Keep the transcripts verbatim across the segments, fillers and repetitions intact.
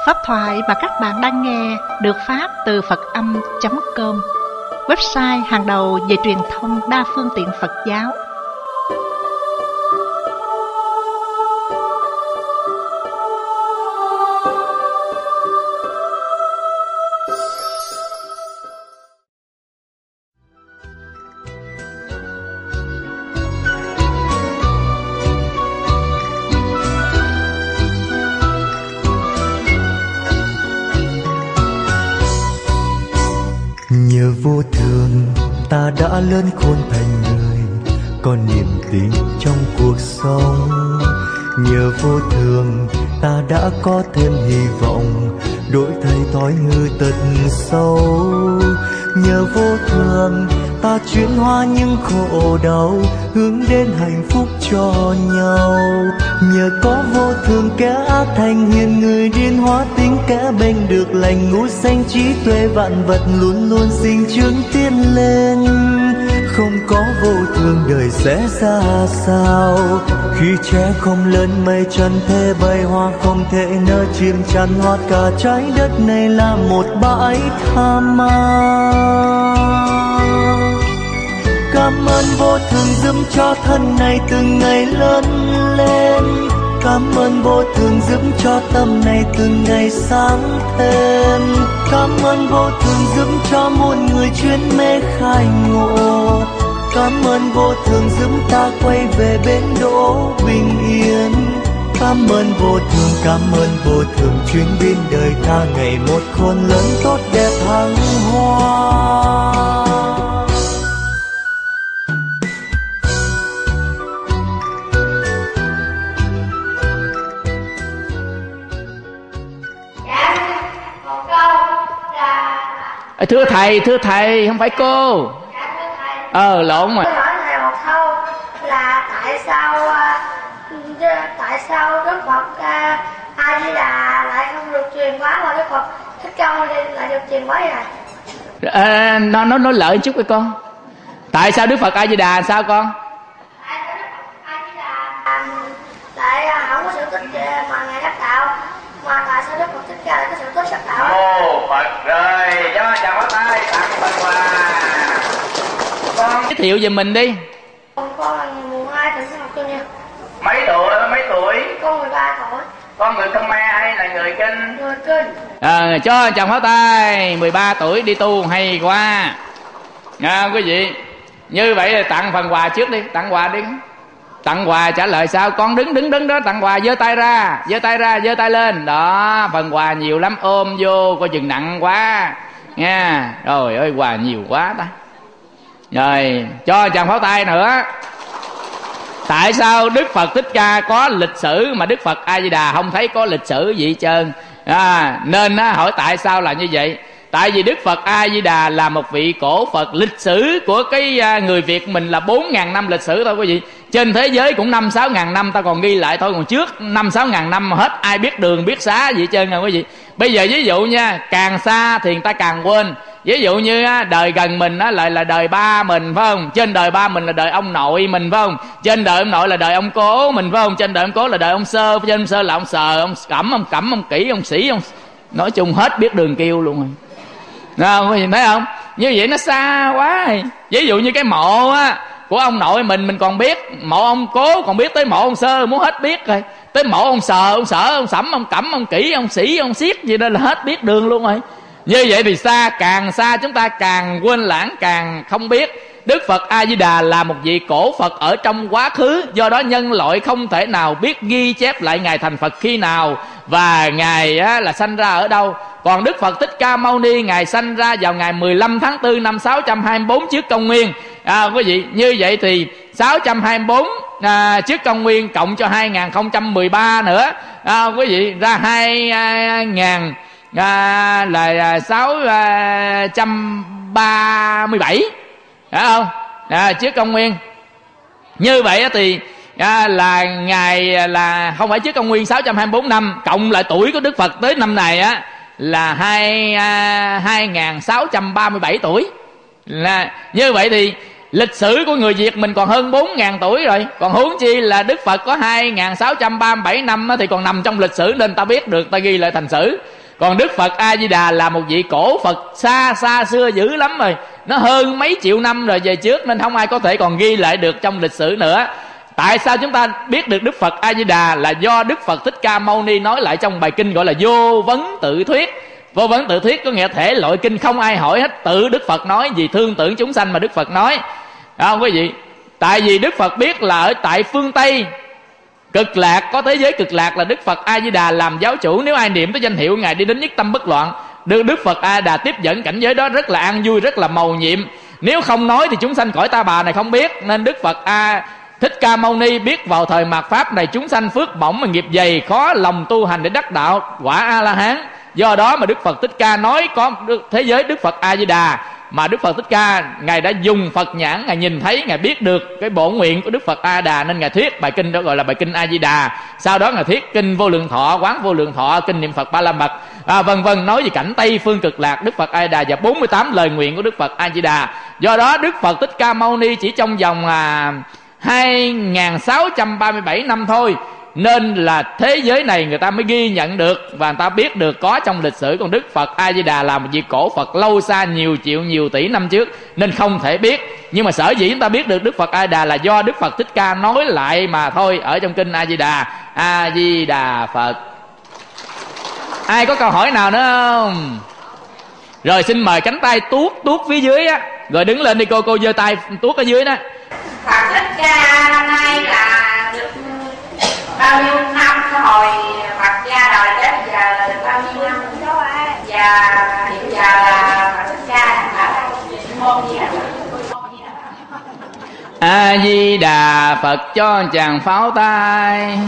Pháp thoại mà các bạn đang nghe được phát từ Phật Âm chấm com, website hàng đầu về truyền thông đa phương tiện Phật giáo. Nhờ vô thường ta đã lớn khôn thành người, có niềm tin trong cuộc sống. Nhờ vô thường ta đã có thêm hy vọng, đổi thay thói hư tật xấu. Nhờ vô thường ta chuyển hóa những khổ đau, hướng đến hạnh phúc cho nhau. Nhờ có vô thường kẻ ác thành hiền, người điên hóa tính kẻ bênh được lành. Ngũ sanh trí tuệ vạn vật luôn luôn sinh trưởng tiến lên. Không có vô thường đời sẽ ra sao? Khi trẻ không lớn mây trần thế bay hoa, không thể nỡ chìm chăn hoa. Cả trái đất này là một bãi tha ma. Cảm ơn vô thường giúp cho thân này từng ngày lớn lên. Cảm ơn vô thường giúp cho tâm này từng ngày sáng thêm. Cảm ơn vô thường giúp cho muôn người chuyên mê khai ngộ. Cảm ơn vô thường giúp ta quay về bến đỗ bình yên. Cảm ơn vô thường, cảm ơn vô thường chuyến biên đời ta ngày một khôn lớn tốt đẹp thăng hoa. Thưa thầy, thưa thầy, không phải cô. Dạ, thưa thầy. Ờ, lộn mà. Tôi hỏi thầy một câu là tại sao uh, tại sao Đức Phật uh, A Di Đà lại không được truyền bá, mà Đức Phật Thích Ca Mâu Ni lại được truyền bá vậy? À, nó nó nói lợi chút với con. Tại sao Đức Phật A Di Đà sao con? Tại sao Đức Phật A Di Đà lại uh, không có sự tích mà ngài đắc đạo, mà tại sao Đức Phật Thích Ca lại có sự tích đắc đạo? Ồ Phật rồi, cho chào bác tay tặng Phật quà. Con Giới thiệu về mình đi. Con con là người mùa hai tỉnh học kinh nha. Mấy tuổi, mấy tuổi? Con mười ba tuổi. Con người Khmer hay là người Kinh? Người Kinh. À, cho chào pháo tay, mười ba tuổi đi tu hay quá. À, quý vị, như vậy là tặng phần quà trước đi, tặng quà đi. Tặng quà trả lời sao? Con đứng đứng đứng đó, tặng quà giơ tay ra, giơ tay ra, giơ tay lên. Đó, phần quà nhiều lắm, ôm vô coi chừng nặng quá nha. Trời ơi, quà nhiều quá ta. Rồi, cho chàng pháo tay nữa. Tại sao Đức Phật Thích Ca có lịch sử mà Đức Phật A Di Đà không thấy có lịch sử gì hết trơn? À, nên á, hỏi tại sao là như vậy? Tại vì Đức Phật A Di Đà là một vị cổ Phật. Lịch sử của cái người Việt mình là bốn ngàn năm lịch sử thôi quý vị. Trên thế giới cũng năm sáu ngàn năm ta còn ghi lại thôi. Còn trước năm sáu ngàn năm hết ai biết đường biết xá gì hết trơn nha quý vị. Bây giờ ví dụ nha, càng xa thì người ta càng quên. Ví dụ như đời gần mình á lại là đời ba mình phải không? Trên đời ba mình là đời ông nội mình phải không? Trên đời ông nội là đời ông cố mình phải không? Trên đời ông cố là đời ông Sơ. Trên ông Sơ là ông Sờ, ông Cẩm, ông Cẩm, ông Kỷ, ông Sĩ, ông... nói chung hết biết đường kêu luôn rồi. Nào, quý vị thấy không? Như vậy nó xa quá. Ví dụ như cái mộ á của ông nội mình mình còn biết, mộ ông cố còn biết, tới mộ ông Sơ muốn hết biết rồi. Tới mộ ông Sờ, ông Sở, ông Sẩm, ông Cẩm, ông Kỷ, ông Sĩ, ông Xiết gì đó là hết biết đường luôn rồi. Như vậy thì xa, càng xa chúng ta càng quên lãng, càng không biết. Đức Phật A Di Đà là một vị cổ Phật ở trong quá khứ, do đó nhân loại không thể nào biết ghi chép lại ngài thành Phật khi nào và ngài á, là sanh ra ở đâu. Còn Đức Phật Thích Ca Mâu Ni ngài sanh ra vào ngày mười lăm tháng tư năm sáu trăm hai mươi bốn trước công nguyên. À, quý vị, như vậy thì sáu trăm hai mươi bốn à, trước công nguyên cộng cho hai nghìn không trăm mười ba nữa, à, quý vị, ra hai nghìn à, là sáu trăm ba mươi bảy, phải không? À, trước công nguyên. Như vậy thì à, là ngày là không phải trước công nguyên sáu trăm hai mươi bốn năm, cộng lại tuổi của Đức Phật tới năm này á là hai à, hai nghìn sáu trăm ba mươi bảy tuổi. Là như vậy thì lịch sử của người Việt mình còn hơn bốn nghìn tuổi rồi, còn huống chi là Đức Phật có hai nghìn sáu trăm ba mươi bảy năm thì còn nằm trong lịch sử nên ta biết được, ta ghi lại thành sử. Còn Đức Phật A Di Đà là một vị cổ Phật xa xa xưa dữ lắm rồi, nó hơn mấy triệu năm rồi về trước, nên không ai có thể còn ghi lại được trong lịch sử nữa. Tại sao chúng ta biết được Đức Phật A Di Đà? Là do Đức Phật Thích Ca Mâu Ni nói lại trong bài kinh gọi là Vô Vấn Tự Thuyết. Vô Vấn Tự Thuyết có nghĩa thể loại kinh không ai hỏi hết, tự Đức Phật nói, vì thương tưởng chúng sanh mà Đức Phật nói. Đó không quý vị? Tại vì Đức Phật biết là ở tại phương Tây cực lạc, có thế giới cực lạc là Đức Phật A Di Đà làm giáo chủ. Nếu ai niệm tới danh hiệu Ngài đi đến nhất tâm bất loạn, được Đức Phật A Di Đà tiếp dẫn cảnh giới đó rất là an vui, rất là mầu nhiệm. Nếu không nói thì chúng sanh cõi ta bà này không biết. Nên Đức Phật A Thích Ca Mâu Ni biết vào thời mạt pháp này chúng sanh phước bổng mà nghiệp dày, khó lòng tu hành để đắc đạo quả A La Hán. Do đó mà Đức Phật Thích Ca nói có thế giới Đức Phật A Di Đà, mà Đức Phật Thích Ca Ngài đã dùng Phật nhãn, Ngài nhìn thấy, Ngài biết được cái bổn nguyện của Đức Phật A Đà, nên Ngài thuyết bài kinh đó gọi là bài kinh A Di Đà. Sau đó Ngài thuyết kinh Vô Lượng Thọ, Quán Vô Lượng Thọ, kinh niệm Phật Ba La Mật, à, vân vân, nói về cảnh Tây phương cực lạc Đức Phật A Di Đà và bốn mươi tám lời nguyện của Đức Phật A Di Đà. Do đó Đức Phật Thích Ca Mâu Ni chỉ trong vòng à, hai nghìn sáu trăm ba mươi bảy năm thôi, nên là thế giới này người ta mới ghi nhận được và người ta biết được có trong lịch sử. Còn Đức Phật A Di Đà là một vị cổ Phật lâu xa nhiều triệu nhiều tỷ năm trước nên không thể biết. Nhưng mà sở dĩ chúng ta biết được Đức Phật A Di Đà là do Đức Phật Thích Ca nói lại mà thôi, ở trong kinh A Di Đà. A Di Đà Phật. Ai có câu hỏi nào nữa không? Rồi xin mời cánh tay tuốt tuốt phía dưới á, rồi đứng lên đi cô, cô giơ tay tuốt ở dưới đó. Phật Thích Ca năm nay là được bao nhiêu năm? Hồi Phật ra đời đến giờ là được bao nhiêu năm? Và hiện giờ là Phật Thích Ca ở môn gì ạ? A Di Đà Phật cho chàng pháo tay.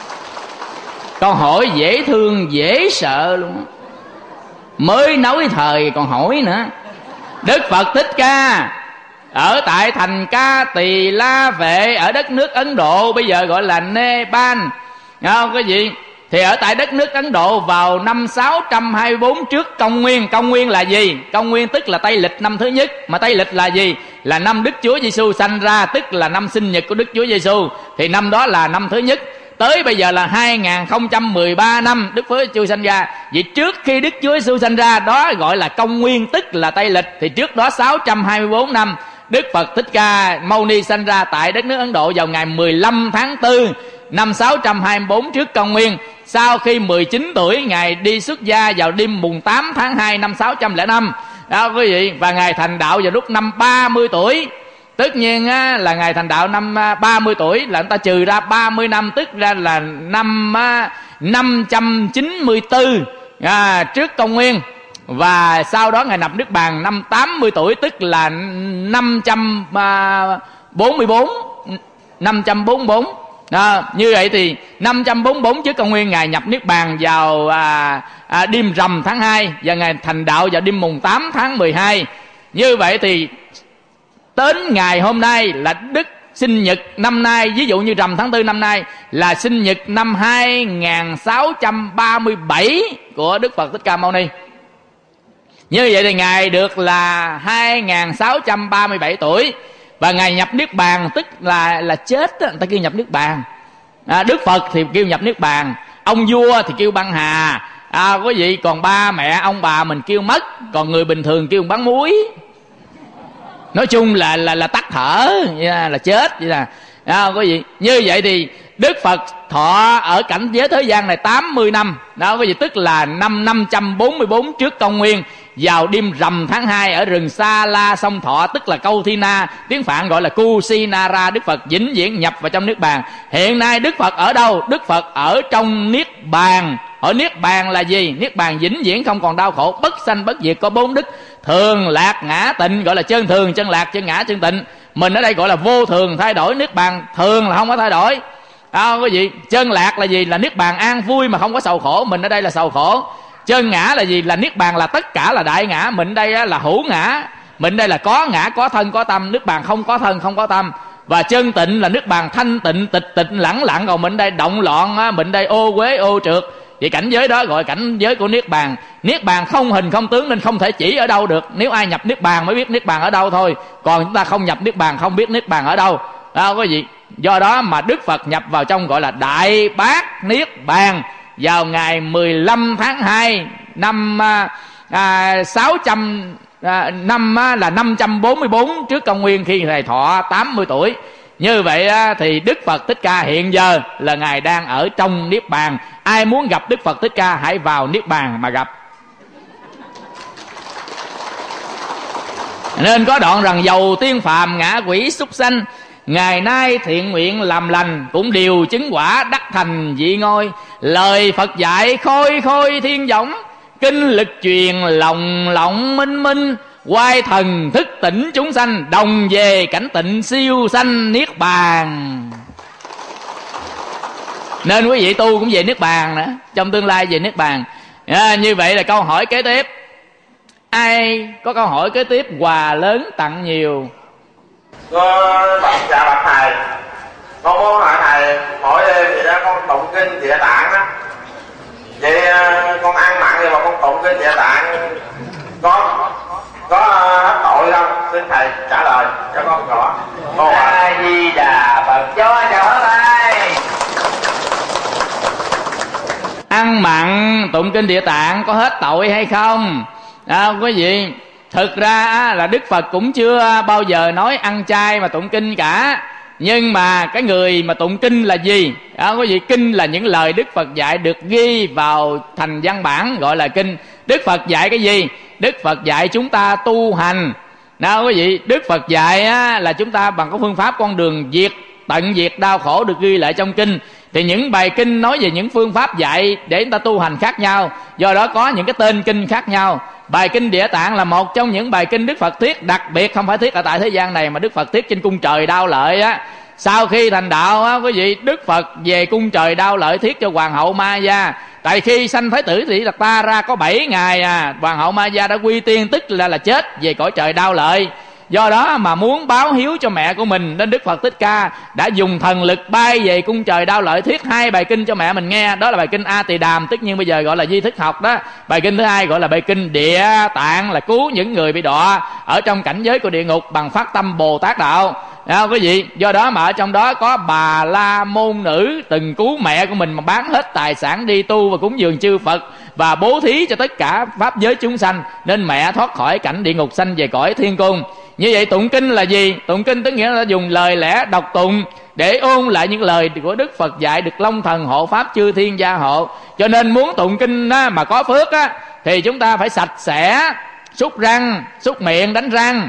Câu hỏi dễ thương dễ sợ luôn, mới nói thời còn hỏi nữa. Đức Phật Thích Ca ở tại thành Ca Tỳ La Vệ ở đất nước Ấn Độ, bây giờ gọi là Nepal, không cái gì? Thì ở tại đất nước Ấn Độ vào năm sáu trăm hai mươi bốn trước công nguyên. Công nguyên là gì? Công nguyên tức là Tây lịch năm thứ nhất. Mà Tây lịch là gì? Là năm Đức Chúa Giêsu sanh ra, tức là năm sinh nhật của Đức Chúa Giêsu. Thì năm đó là năm thứ nhất. Tới bây giờ là hai nghìn không trăm mười ba năm Đức Chúa Giêsu sanh ra. Vậy trước khi Đức Chúa Giêsu sanh ra đó gọi là công nguyên, tức là Tây lịch. Thì trước đó sáu trăm hai mươi bốn năm Đức Phật Thích Ca Mâu Ni sanh ra tại đất nước Ấn Độ vào ngày mười lăm tháng tư năm sáu trăm hai mươi bốn trước công nguyên. Sau khi mười chín tuổi Ngài đi xuất gia vào đêm mùng tám tháng hai năm sáu trăm lẻ năm đó quý vị. Và Ngài thành đạo vào lúc năm ba mươi tuổi. Tất nhiên á, là Ngài thành đạo năm ba mươi tuổi là người ta trừ ra ba mươi năm, tức ra là năm năm trăm chín mươi tư à, trước công nguyên. Và sau đó Ngài nhập Niết Bàn năm tám mươi tuổi, tức là năm trăm bốn mươi bốn năm trăm bốn mươi bốn. Đó, như vậy thì năm trăm bốn mươi bốn trước công nguyên Ngài nhập Niết Bàn vào à, à, đêm rằm tháng hai, và Ngài thành đạo vào đêm mùng tám tháng mười hai. Như vậy thì đến ngày hôm nay là Đức sinh nhật năm nay, ví dụ như rằm tháng tư năm nay là sinh nhật năm hai nghìn sáu trăm ba mươi bảy của Đức Phật Thích Ca Mâu Ni. Như vậy thì Ngài được là hai nghìn sáu trăm ba mươi bảy tuổi. Và Ngài nhập Niết Bàn tức là là chết đó, người ta kêu nhập Niết Bàn. à, Đức Phật thì kêu nhập Niết Bàn, ông vua thì kêu băng hà, à, quý vị. Còn ba mẹ ông bà mình kêu mất, còn người bình thường kêu bắn muối. Nói chung là là là tắt thở, là, là chết vậy là à, quý vị. Như vậy thì Đức Phật thọ ở cảnh giới thế gian này tám mươi năm đó quý vị, tức là năm năm trăm bốn mươi bốn trước công nguyên, vào đêm rằm tháng hai ở rừng Sa La Sông Thọ, tức là Câu Thi Na, tiếng Phạn gọi là Kusinara. Đức Phật vĩnh viễn nhập vào trong Niết Bàn. Hiện nay Đức Phật ở đâu? Đức Phật ở trong Niết Bàn. Ở Niết Bàn là gì? Niết Bàn vĩnh viễn không còn đau khổ, bất sanh bất diệt, có bốn đức thường lạc ngã tịnh, gọi là chân thường, chân lạc, chân ngã, chân tịnh. Mình ở đây gọi là vô thường, thay đổi. Niết Bàn thường là không có thay đổi. À, quý vị, chân lạc là gì? Là Niết Bàn an vui mà không có sầu khổ. Mình ở đây là sầu khổ. Chân ngã là gì? Là Niết Bàn là tất cả là đại ngã. Mình đây là hữu ngã. Mình đây là có ngã, có thân, có tâm. Niết Bàn không có thân, không có tâm. Và chân tịnh là Niết Bàn thanh tịnh, tịch tịnh, lẳng lặng. Còn mình đây động loạn, mình đây ô uế, ô trượt. Vậy cảnh giới đó gọi cảnh giới của Niết Bàn. Niết Bàn không hình không tướng nên không thể chỉ ở đâu được. Nếu ai nhập Niết Bàn mới biết Niết Bàn ở đâu thôi. Còn chúng ta không nhập Niết Bàn không biết Niết Bàn ở đâu. Đó quý vị. Do đó mà Đức Phật nhập vào trong gọi là Đại Bát Niết Bàn vào ngày mười lăm tháng hai năm à, à, sáu trăm à, năm á, là năm trăm bốn mươi bốn trước công nguyên, khi Ngài thọ tám mươi tuổi. Như vậy á, thì Đức Phật Thích Ca hiện giờ là Ngài đang ở trong Niết Bàn. Ai muốn gặp Đức Phật Thích Ca hãy vào Niết Bàn mà gặp. Nên có đoạn rằng dầu tiên phàm ngã quỷ súc sanh, ngày nay thiện nguyện làm lành, cũng đều chứng quả đắc thành vị ngôi. Lời Phật dạy khôi khôi thiên võng, kinh lực truyền lòng lộng minh minh. Quay thần thức tỉnh chúng sanh, đồng về cảnh tịnh siêu sanh Niết Bàn. Nên quý vị tu cũng về Niết Bàn nữa, trong tương lai về Niết Bàn. À, như vậy là câu hỏi kế tiếp. Ai có câu hỏi kế tiếp? Quà lớn tặng nhiều. Bạch dạ bạch thầy, con muốn hỏi thầy, mỗi đêm vậy đó con tụng kinh Địa Tạng đó, vậy con ăn mặn thì mà con tụng kinh Địa Tạng có có hết tội không? Xin thầy trả lời cho con rõ. A Di Đà Phật, cho chào thầy. Ăn mặn tụng kinh Địa Tạng có hết tội hay không? À, quý vị, thực ra là Đức Phật cũng chưa bao giờ nói ăn chay mà tụng kinh cả. Nhưng mà cái người mà tụng kinh là gì? À, quý vị, kinh là những lời Đức Phật dạy được ghi vào thành văn bản gọi là kinh. Đức Phật dạy cái gì? Đức Phật dạy chúng ta tu hành. Nào quý vị, Đức Phật dạy á, là chúng ta bằng cái phương pháp con đường diệt tận diệt đau khổ được ghi lại trong kinh. Thì những bài kinh nói về những phương pháp dạy để chúng ta tu hành khác nhau, do đó có những cái tên kinh khác nhau. Bài kinh Địa Tạng là một trong những bài kinh Đức Phật thuyết, đặc biệt không phải thuyết ở tại thế gian này mà Đức Phật thuyết trên cung trời Đao Lợi á. Sau khi thành đạo á, quý vị, Đức Phật về cung trời Đao Lợi thuyết cho hoàng hậu Ma Gia. Tại khi sanh Thái tử Thị Đạt Ta ra có bảy ngày à, hoàng hậu Ma Gia đã quy tiên, tức là là chết về cõi trời Đao Lợi. Do đó mà muốn báo hiếu cho mẹ của mình, nên Đức Phật Thích Ca đã dùng thần lực bay về cung trời Đao Lợi thuyết hai bài kinh cho mẹ mình nghe. Đó là bài kinh A Tỳ Đàm, tất nhiên bây giờ gọi là Di Thức Học đó. Bài kinh thứ hai gọi là bài kinh Địa Tạng, là cứu những người bị đọa ở trong cảnh giới của địa ngục bằng phát tâm Bồ Tát đạo. À, quý vị, do đó mà ở trong đó có Bà La Môn Nữ từng cứu mẹ của mình mà bán hết tài sản đi tu và cúng dường chư Phật và bố thí cho tất cả pháp giới chúng sanh, nên mẹ thoát khỏi cảnh địa ngục sanh về cõi thiên cung. Như vậy tụng kinh là gì? Tụng kinh tức nghĩa là dùng lời lẽ đọc tụng để ôn lại những lời của Đức Phật dạy, được Long Thần hộ pháp chư thiên gia hộ. Cho nên muốn tụng kinh á, mà có phước á, thì chúng ta phải sạch sẽ, súc răng, súc miệng, đánh răng,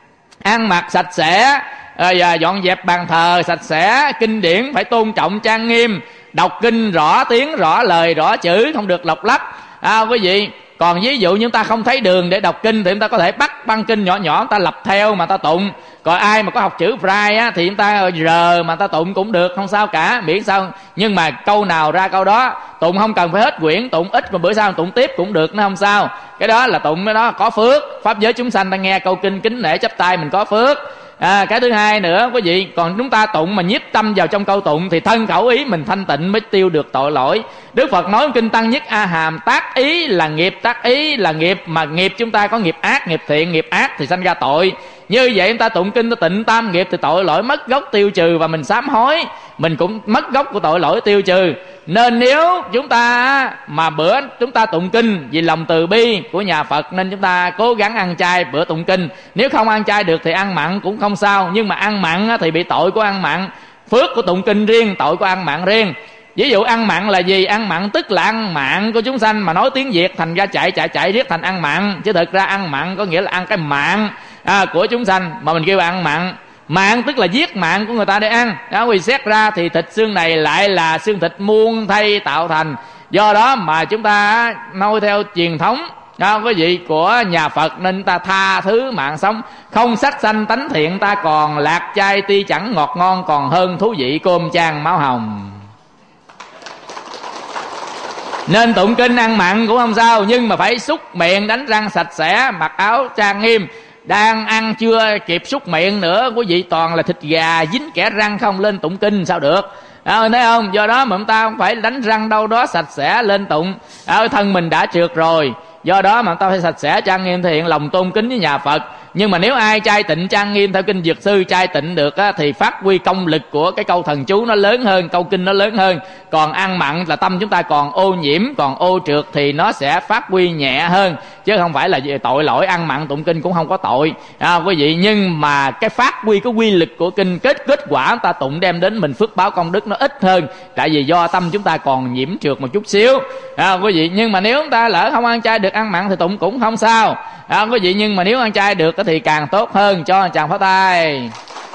ăn mặc sạch sẽ, và dọn dẹp bàn thờ sạch sẽ, kinh điển phải tôn trọng trang nghiêm, đọc kinh rõ tiếng, rõ lời, rõ chữ, không được lọc lách. À, quý vị, còn ví dụ như chúng ta không thấy đường để đọc kinh thì chúng ta có thể bắt băng kinh nhỏ nhỏ, chúng ta lập theo mà ta tụng. Còn ai mà có học chữ Braille á, thì chúng ta rờ mà ta tụng cũng được, không sao cả, miễn sao. Nhưng mà câu nào ra câu đó, tụng không cần phải hết quyển, tụng ít mà bữa sau tụng tiếp cũng được, nó không sao. Cái đó là tụng cái đó có phước. Pháp giới chúng sanh ta nghe câu kinh kính nể chắp tay mình có phước. À, cái thứ hai nữa quý vị, còn chúng ta tụng mà nhiếp tâm vào trong câu tụng thì thân khẩu ý mình thanh tịnh mới tiêu được tội lỗi. Đức Phật nói kinh Tăng Nhất A Hàm, tác ý là nghiệp, tác ý là nghiệp, mà nghiệp chúng ta có nghiệp ác, nghiệp thiện, nghiệp ác thì sanh ra tội. Như vậy chúng ta tụng kinh ta tịnh tam nghiệp thì tội lỗi mất gốc tiêu trừ, và mình sám hối mình cũng mất gốc của tội lỗi tiêu trừ. Nên nếu chúng ta mà bữa chúng ta tụng kinh vì lòng từ bi của nhà Phật, nên chúng ta cố gắng ăn chay bữa tụng kinh. Nếu không ăn chay được thì ăn mặn cũng không sao, nhưng mà ăn mặn thì bị tội của ăn mặn, phước của tụng kinh riêng, tội của ăn mặn riêng. Ví dụ ăn mặn là gì? Ăn mặn tức là ăn mạng của chúng sanh, mà nói tiếng Việt thành ra chạy chạy chạy riết thành ăn mặn. Chứ thực ra ăn mặn có nghĩa là ăn cái mạng à, của chúng sanh, mà mình kêu ăn mặn. Mạng tức là giết mạng của người ta để ăn đó. Vì xét ra thì thịt xương này lại là xương thịt muôn thay tạo thành. Do đó mà chúng ta noi theo truyền thống đó, quý vị, của nhà Phật, nên ta tha thứ mạng sống. Không sát sanh tánh thiện, ta còn lạc chay ti chẳng ngọt ngon, còn hơn thú vị cơm chan máu hồng. Nên tụng kinh ăn mặn cũng không sao, nhưng mà phải súc miệng, đánh răng sạch sẽ, mặc áo trang nghiêm. Đang ăn chưa kịp súc miệng nữa, quý vị, toàn là thịt gà dính kẽ răng không, lên tụng kinh sao được à, thấy không? Do đó mà chúng ta không phải đánh răng đâu đó sạch sẽ lên tụng à, thân mình đã trượt rồi. Do đó mà chúng ta phải sạch sẽ trang nghiêm, thể hiện lòng tôn kính với nhà Phật. Nhưng mà nếu ai trai tịnh trang nghiêm theo kinh Dược Sư trai tịnh được á, thì phát huy công lực của cái câu thần chú nó lớn hơn, câu kinh nó lớn hơn. Còn ăn mặn là tâm chúng ta còn ô nhiễm, còn ô trượt thì nó sẽ phát huy nhẹ hơn, chứ không phải là tội lỗi ăn mặn tụng kinh cũng không có tội à, quý vị. Nhưng mà cái phát huy cái quy lực của kinh, kết kết quả ta tụng đem đến mình phước báo công đức nó ít hơn, tại vì do tâm chúng ta còn nhiễm trượt một chút xíu à, quý vị. Nhưng mà nếu chúng ta lỡ không ăn chay được, ăn mặn thì tụng cũng không sao à, quý vị. Nhưng mà nếu ăn chay được thì càng tốt hơn. Cho chàng pháo tay.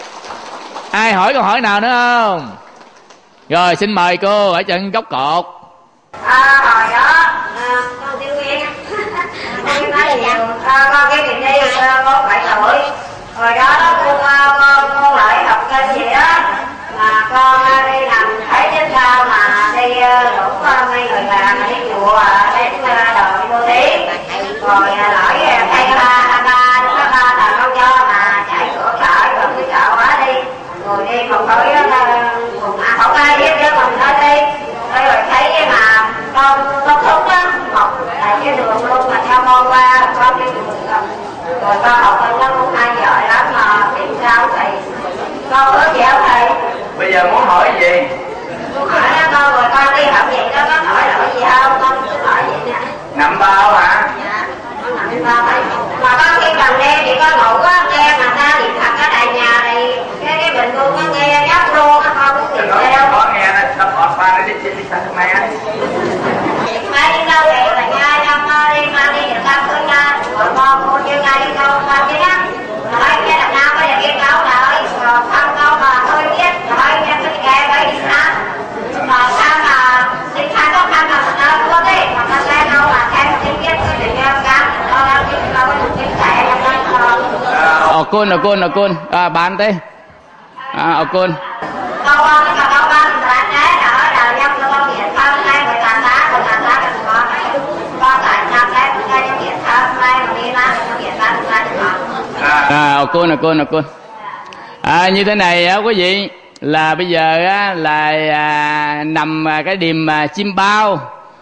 Ai hỏi câu hỏi nào nữa không? Rồi xin mời cô ở chân góc cột. À, hồi đó à, con Tiêu Nguyên con nói nhiều à, con cái chuyện đi con bảy tuổi. Hồi đó con con con lại học kinh gì đó mà con đi nằm thấy trên sao mà đi rủ mấy người bà mà đi chùa đến đòi vô tí rồi lỗi thay ba ba ba ba là con cho mà chạy cửa sợ rồi cứ sợ quá đi rồi đi không có mà không ai biết chứ mình nói đi rồi thấy mà con con thúc á học tại cái đường luôn mà theo con qua con đi đường rồi con học kinh nó cũng hay giỏi lắm mà tìm sao thầy con ước dẻo thầy. Bây giờ muốn hỏi gì? Con hỏi đó con rồi con đi học vậy đó có hỏi lỗi gì không? Con cứ hỏi vậy nè. Nằm bao hả? Dạ, con nằm bao thầy. Mà con khi cần đêm thì con ngủ á, nghe mà ta điện thật ở đại nhà này cái cái bệnh luôn có nghe nhóc luôn á, con cũng tìm theo. Có nghe nó nó bỏ pha nó đi đi đi sang mẹ. Mai đi đâu vậy là nhai trong đi mà đi người ta cứ ra rồi con cô chưa ngay đi đâu con chứ á. Rồi cái đằng nào có được câu rồi rồi không câu mà thôi biết rồi em cứ kè vậy đi xa rồi sao mà đi xa có khăn mà nó có đi mà nó ra đâu mà em xin biết cứ định em cắn nó đâu chứ đâu có được biết chạy em nói ờ côn ờ côn ờ côn à bán thế à ờ côn câu con cái câu con là thế ở đầu nhâm cho con hiện thân hai người tàn lá rồi tàn lá đừng có con tại sao thế cái những hiện thân hai mà đi ra những hiện thân ra đừng có à ờ côn ờ côn ờ côn à như thế này á quý vị, là bây giờ á là à, nằm cái điềm à, chim bao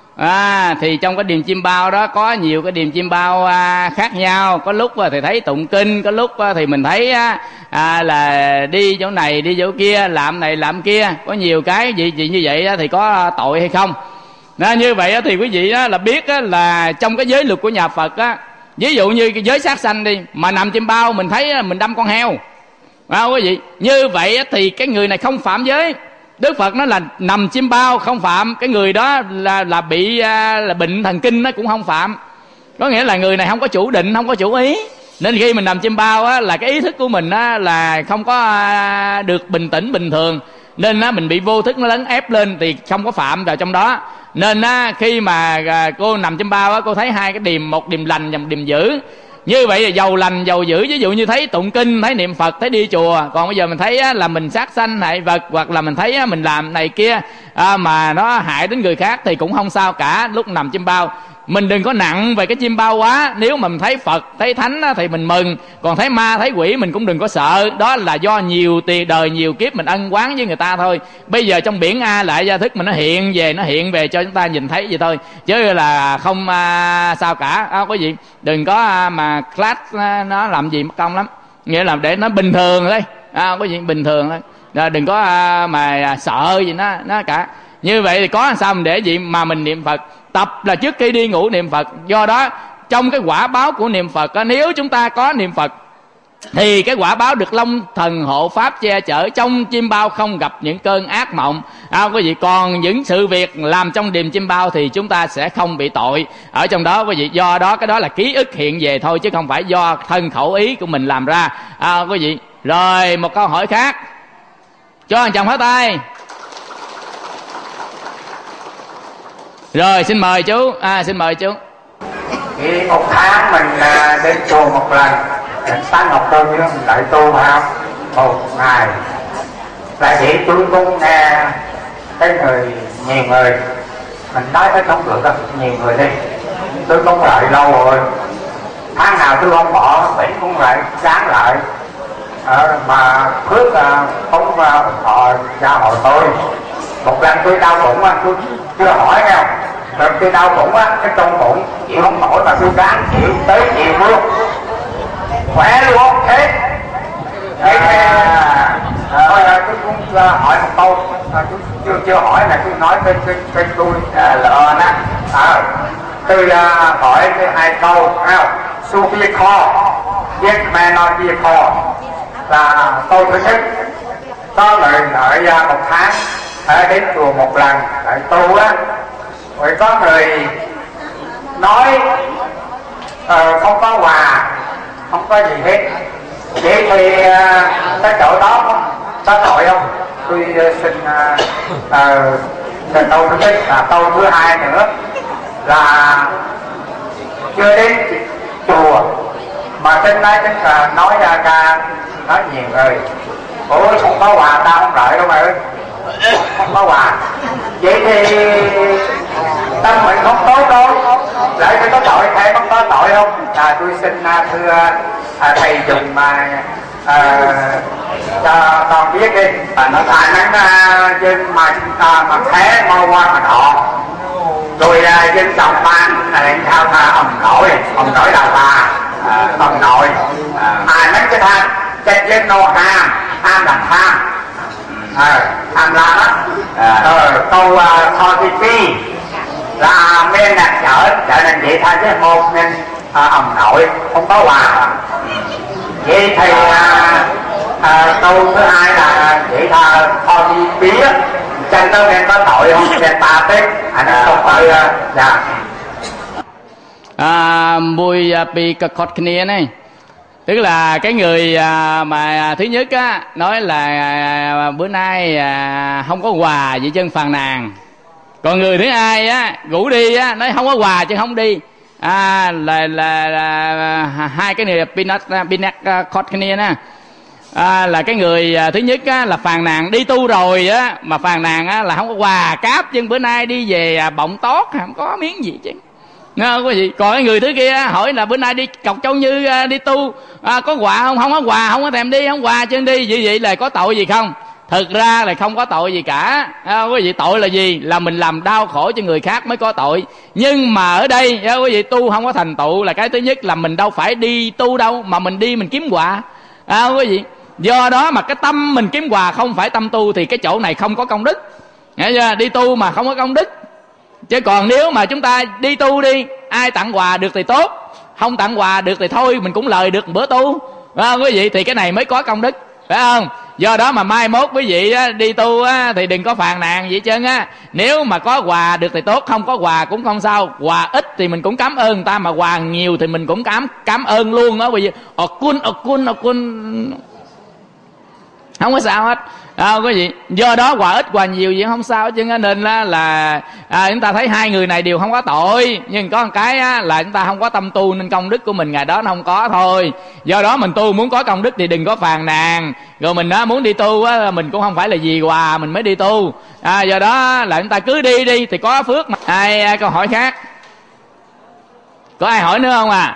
à, thì trong cái điềm chim bao đó có nhiều cái điềm chim bao à, khác nhau. Có lúc à, thì thấy tụng kinh, có lúc à, thì mình thấy á, à, là đi chỗ này đi chỗ kia, làm này làm kia, có nhiều cái gì gì như vậy á, thì có tội hay không đó. Như vậy á, thì quý vị á, là biết á, là trong cái giới luật của nhà Phật á, ví dụ như cái giới sát sanh đi mà nằm chim bao mình thấy mình đâm con heo à, quý vị, như vậy thì cái người này không phạm giới. Đức Phật nói là nằm chim bao không phạm, cái người đó là là bị là bệnh thần kinh nó cũng không phạm. Có nghĩa là người này không có chủ định, không có chủ ý. Nên khi mình nằm chim bao á, là cái ý thức của mình á, là không có được bình tĩnh bình thường, nên á, mình bị vô thức nó lấn ép lên thì không có phạm vào trong đó. Nên á, khi mà cô nằm chim bao á, cô thấy hai cái điềm, một điềm lành và một điềm dữ. Như vậy là giàu lành giàu dữ, ví dụ như thấy tụng kinh, thấy niệm Phật, thấy đi chùa. Còn bây giờ mình thấy á, là mình sát sanh hại vật, hoặc là mình thấy á, mình làm này kia à, mà nó hại đến người khác thì cũng không sao cả. Lúc nằm chim bao mình đừng có nặng về cái chim bao quá. Nếu mà mình thấy Phật, thấy Thánh á, thì mình mừng. Còn thấy ma, thấy quỷ mình cũng đừng có sợ. Đó là do nhiều tiền đời, nhiều kiếp mình ân oán với người ta thôi. Bây giờ trong biển A lại gia thức mình nó hiện về, nó hiện về cho chúng ta nhìn thấy vậy thôi, chứ là không à, sao cả à, có gì đừng có à, mà class à, nó làm gì mất công lắm. Nghĩa là để nó bình thường thôi à, có gì bình thường thôi à, đừng có à, mà sợ gì nó nó cả. Như vậy thì có sao mình để gì mà mình niệm Phật, tập là trước khi đi ngủ niệm Phật. Do đó trong cái quả báo của niệm Phật á, nếu chúng ta có niệm Phật thì cái quả báo được Long Thần hộ pháp che chở, trong chim bao không gặp những cơn ác mộng à, quý vị. Còn những sự việc làm trong điềm chim bao thì chúng ta sẽ không bị tội ở trong đó quý vị. Do đó cái đó là ký ức hiện về thôi, chứ không phải do thân khẩu ý của mình làm ra à, quý vị. Rồi một câu hỏi khác, cho anh chồng pháo tay. Rồi xin mời chú à, xin mời chú. Thì một tháng mình uh, đến chùa một lần, đến sáng học tu với đại tu ha, một ngày là vậy. Tôi cũng nghe cái người, nhiều người mình nói ít không được đâu, nhiều người đi tôi cũng lại lâu rồi, tháng nào tôi không bỏ, bệnh cũng lại sáng lại à, mà phước uh, không uh, họ gia hội tôi. Một lần tôi đau bụng á, tôi chưa hỏi nhau, rồi tôi đau bụng á, cái trong bụng chịu không nổi mà tôi ráng chịu tới chiều luôn. khỏe luôn thế. Vậy thì thôi là tôi cũng hỏi một câu, tôi chưa chưa hỏi là tôi nói bên bên bên tôi lợn á. À, tôi hỏi cái hai câu nào. Sophia Call, Yes Man on Sophia Call là câu thứ nhất. Có người đợi một tháng ở đến chùa một lần đợi tu á, rồi có người nói uh, không có quà, không có gì hết. Vậy thì uh, cái chỗ đó có, có tội không? Tôi uh, xin uh, uh, câu thứ nhất. Là câu thứ hai nữa là chưa đến chùa mà trên đây chính là nói ra ca nói nhiều rồi. Ủa không có quà ta không đợi đâu mà ơi, không có quà. Vậy thì tâm mình không tốt đâu, lại phải có tội hay không có tội không? À, tôi xin thưa à, thầy dùng mà à, cho con biết đi. À, nó thà nắng à, dân mà à, mà thế ngôi qua mà đọ rồi à, dân trọng ban là sao tha ông nội ông nội là ta à, ông nội à nắng cái than chân dân nô ham tham là tham à, tham là đó à. Ờ, câu thoi uh, phi là men là chở chở nên vậy thay chứ một nên à, ông nội không có quà. Vậy thì à, à, câu thứ hai là vậy tha thoi phi chân đâu nên có tội không nên ta tích anh à, không tội dạ à, mùi bị cực khọt kia này, tức là cái người à, mà thứ nhất á nói là à, bữa nay à, không có quà vậy chân phàn nàn. Còn người thứ hai á rủ đi á nói không có quà chứ không đi. À, là, là, là hai cái này pinat pinat khọt kia nè. À, là cái người à, thứ nhất á, là phàn nàn đi tu rồi á mà phàn nàn á, là không có quà cáp nhưng bữa nay đi về à, bọng tót không có miếng gì chứ. Nghe không có gì. Còn cái người thứ kia hỏi là bữa nay đi cọc Châu Như à, đi tu à, có quà không? Không có quà, không có thèm đi, không quà chứ đi. Vậy vậy là có tội gì không? Thực ra là không có tội gì cả. À, quý vị, tội là gì? Là mình làm đau khổ cho người khác mới có tội. Nhưng mà ở đây à, quý vị, tu không có thành tựu là cái thứ nhất là mình đâu phải đi tu đâu mà mình đi mình kiếm quà. À, quý vị, do đó mà cái tâm mình kiếm quà không phải tâm tu thì cái chỗ này không có công đức. Nghe chưa? Đi tu mà không có công đức. Chứ còn nếu mà chúng ta đi tu đi, ai tặng quà được thì tốt, không tặng quà được thì thôi mình cũng lời được một bữa tu, phải không quý vị? Thì cái này mới có công đức, phải không? Do đó mà mai mốt quý vị á, đi tu á, thì đừng có phàn nàn gì hết trơn á. Nếu mà có quà được thì tốt, không có quà cũng không sao. Quà ít thì mình cũng cảm ơn người ta, mà quà nhiều thì mình cũng cảm cảm ơn luôn đó. Bởi vì ồ cun ồ cun ồ cun không có sao hết. À, quý vị, do đó quà ít quà nhiều gì không sao chứ. Nên là, là à, chúng ta thấy hai người này đều không có tội, nhưng có một cái á, là chúng ta không có tâm tu nên công đức của mình ngày đó nó không có thôi. Do đó mình tu muốn có công đức thì đừng có phàn nàn. Rồi mình á, muốn đi tu á, mình cũng không phải là vì quà mình mới đi tu. À, do đó là chúng ta cứ đi đi thì có phước mà. Ai, ai câu hỏi khác? Có ai hỏi nữa không à?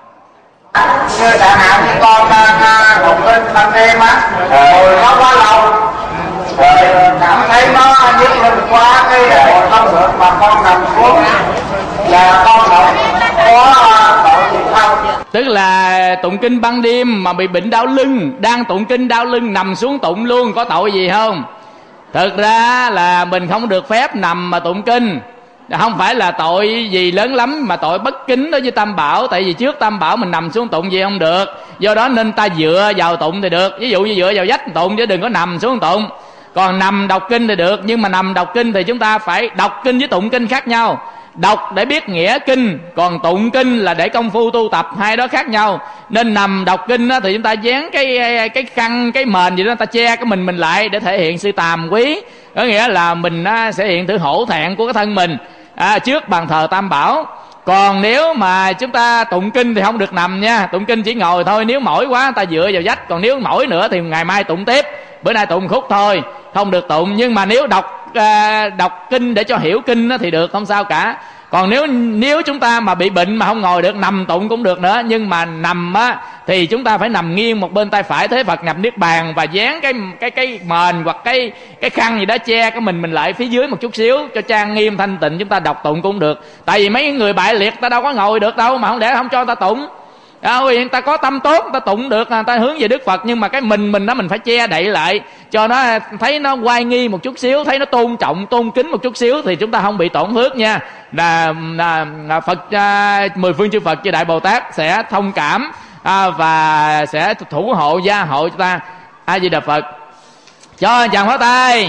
Như chẳng hạn như con đụng lên ban đêm á, ngồi nó quá lâu rồi cảm thấy nó nhức lên quá cái ngồi không được mà con nằm xuống là con không có tội gì không? Tức là tụng kinh ban đêm mà bị bệnh đau lưng, đang tụng kinh đau lưng nằm xuống tụng luôn, có tội gì không? Thực ra là mình không được phép nằm mà tụng kinh. Không phải là tội gì lớn lắm mà tội bất kính đối với Tam Bảo. Tại vì trước Tam Bảo mình nằm xuống tụng gì không được. Do đó nên ta dựa vào tụng thì được. Ví dụ như dựa vào vách tụng chứ đừng có nằm xuống tụng. Còn nằm đọc kinh thì được. Nhưng mà nằm đọc kinh thì chúng ta phải đọc kinh với tụng kinh khác nhau. Đọc để biết nghĩa kinh, còn tụng kinh là để công phu tu tập, hai đó khác nhau. Nên nằm đọc kinh thì chúng ta dán cái cái khăn, cái mền gì đó, ta che cái mình mình lại để thể hiện sự tàm quý. Có nghĩa là mình sẽ hiện sự hổ thẹn của cái thân mình à, trước bàn thờ Tam Bảo. Còn nếu mà chúng ta tụng kinh thì không được nằm nha. Tụng kinh chỉ ngồi thôi. Nếu mỏi quá ta dựa vào vách. Còn nếu mỏi nữa thì ngày mai tụng tiếp. Bữa nay tụng khúc thôi, không được tụng. Nhưng mà nếu đọc à, đọc kinh để cho hiểu kinh thì được, không sao cả. Còn nếu nếu chúng ta mà bị bệnh mà không ngồi được, nằm tụng cũng được nữa. Nhưng mà nằm á thì chúng ta phải nằm nghiêng một bên tay phải, thế Phật nhập niết bàn, và dán cái cái cái mền hoặc cái cái khăn gì đó che cái mình mình lại phía dưới một chút xíu cho trang nghiêm thanh tịnh, chúng ta đọc tụng cũng được. Tại vì mấy người bại liệt ta đâu có ngồi được đâu mà không để không cho ta tụng. À, người ta có tâm tốt, người ta tụng được, người ta hướng về Đức Phật, nhưng mà cái mình mình đó mình phải che đậy lại cho nó thấy nó oai nghi một chút xíu, thấy nó tôn trọng tôn kính một chút xíu, thì chúng ta không bị tổn phước nha. Là, là, là Phật à, mười phương chư Phật chư Đại Bồ Tát sẽ thông cảm à, và sẽ thủ hộ gia hộ cho ta. A Di Đà Phật. Cho chàng pháo tay.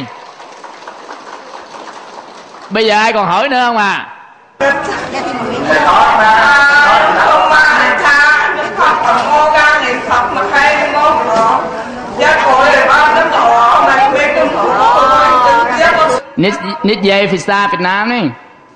Bây giờ ai còn hỏi nữa không à? Nít nít về Việt Nam Việt Nam đi.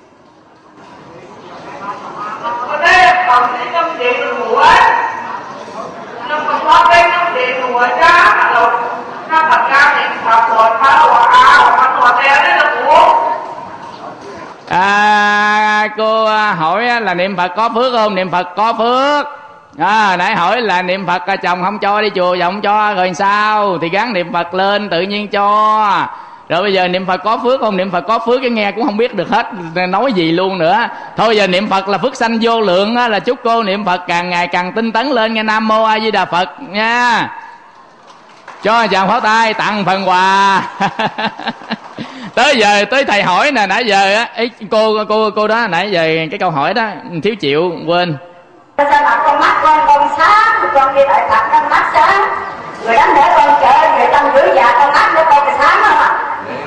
À, cô hỏi là niệm Phật có phước không? Niệm Phật có phước. À, nãy hỏi là niệm Phật chồng không cho đi chùa, chồng không cho rồi sao? Thì gắng niệm Phật lên tự nhiên cho. Rồi bây giờ niệm Phật có phước không? Niệm Phật có phước cái nghe cũng không biết được hết nói gì luôn nữa. Thôi giờ niệm Phật là phước sanh vô lượng á, là chúc cô niệm Phật càng ngày càng tinh tấn lên nghe. Nam Mô A Di Đà Phật nha. Cho chàng pháo tay tặng phần quà. Tới giờ tới thầy hỏi nè, nãy giờ á, cô cô cô đó nãy giờ cái câu hỏi đó thiếu chịu quên. Sao mà con mắt con con sáng, con đi đại Phật con mắt sáng, rồi đánh để con chợ người tâm rưỡi già con mắt để con cái sáng không ạ?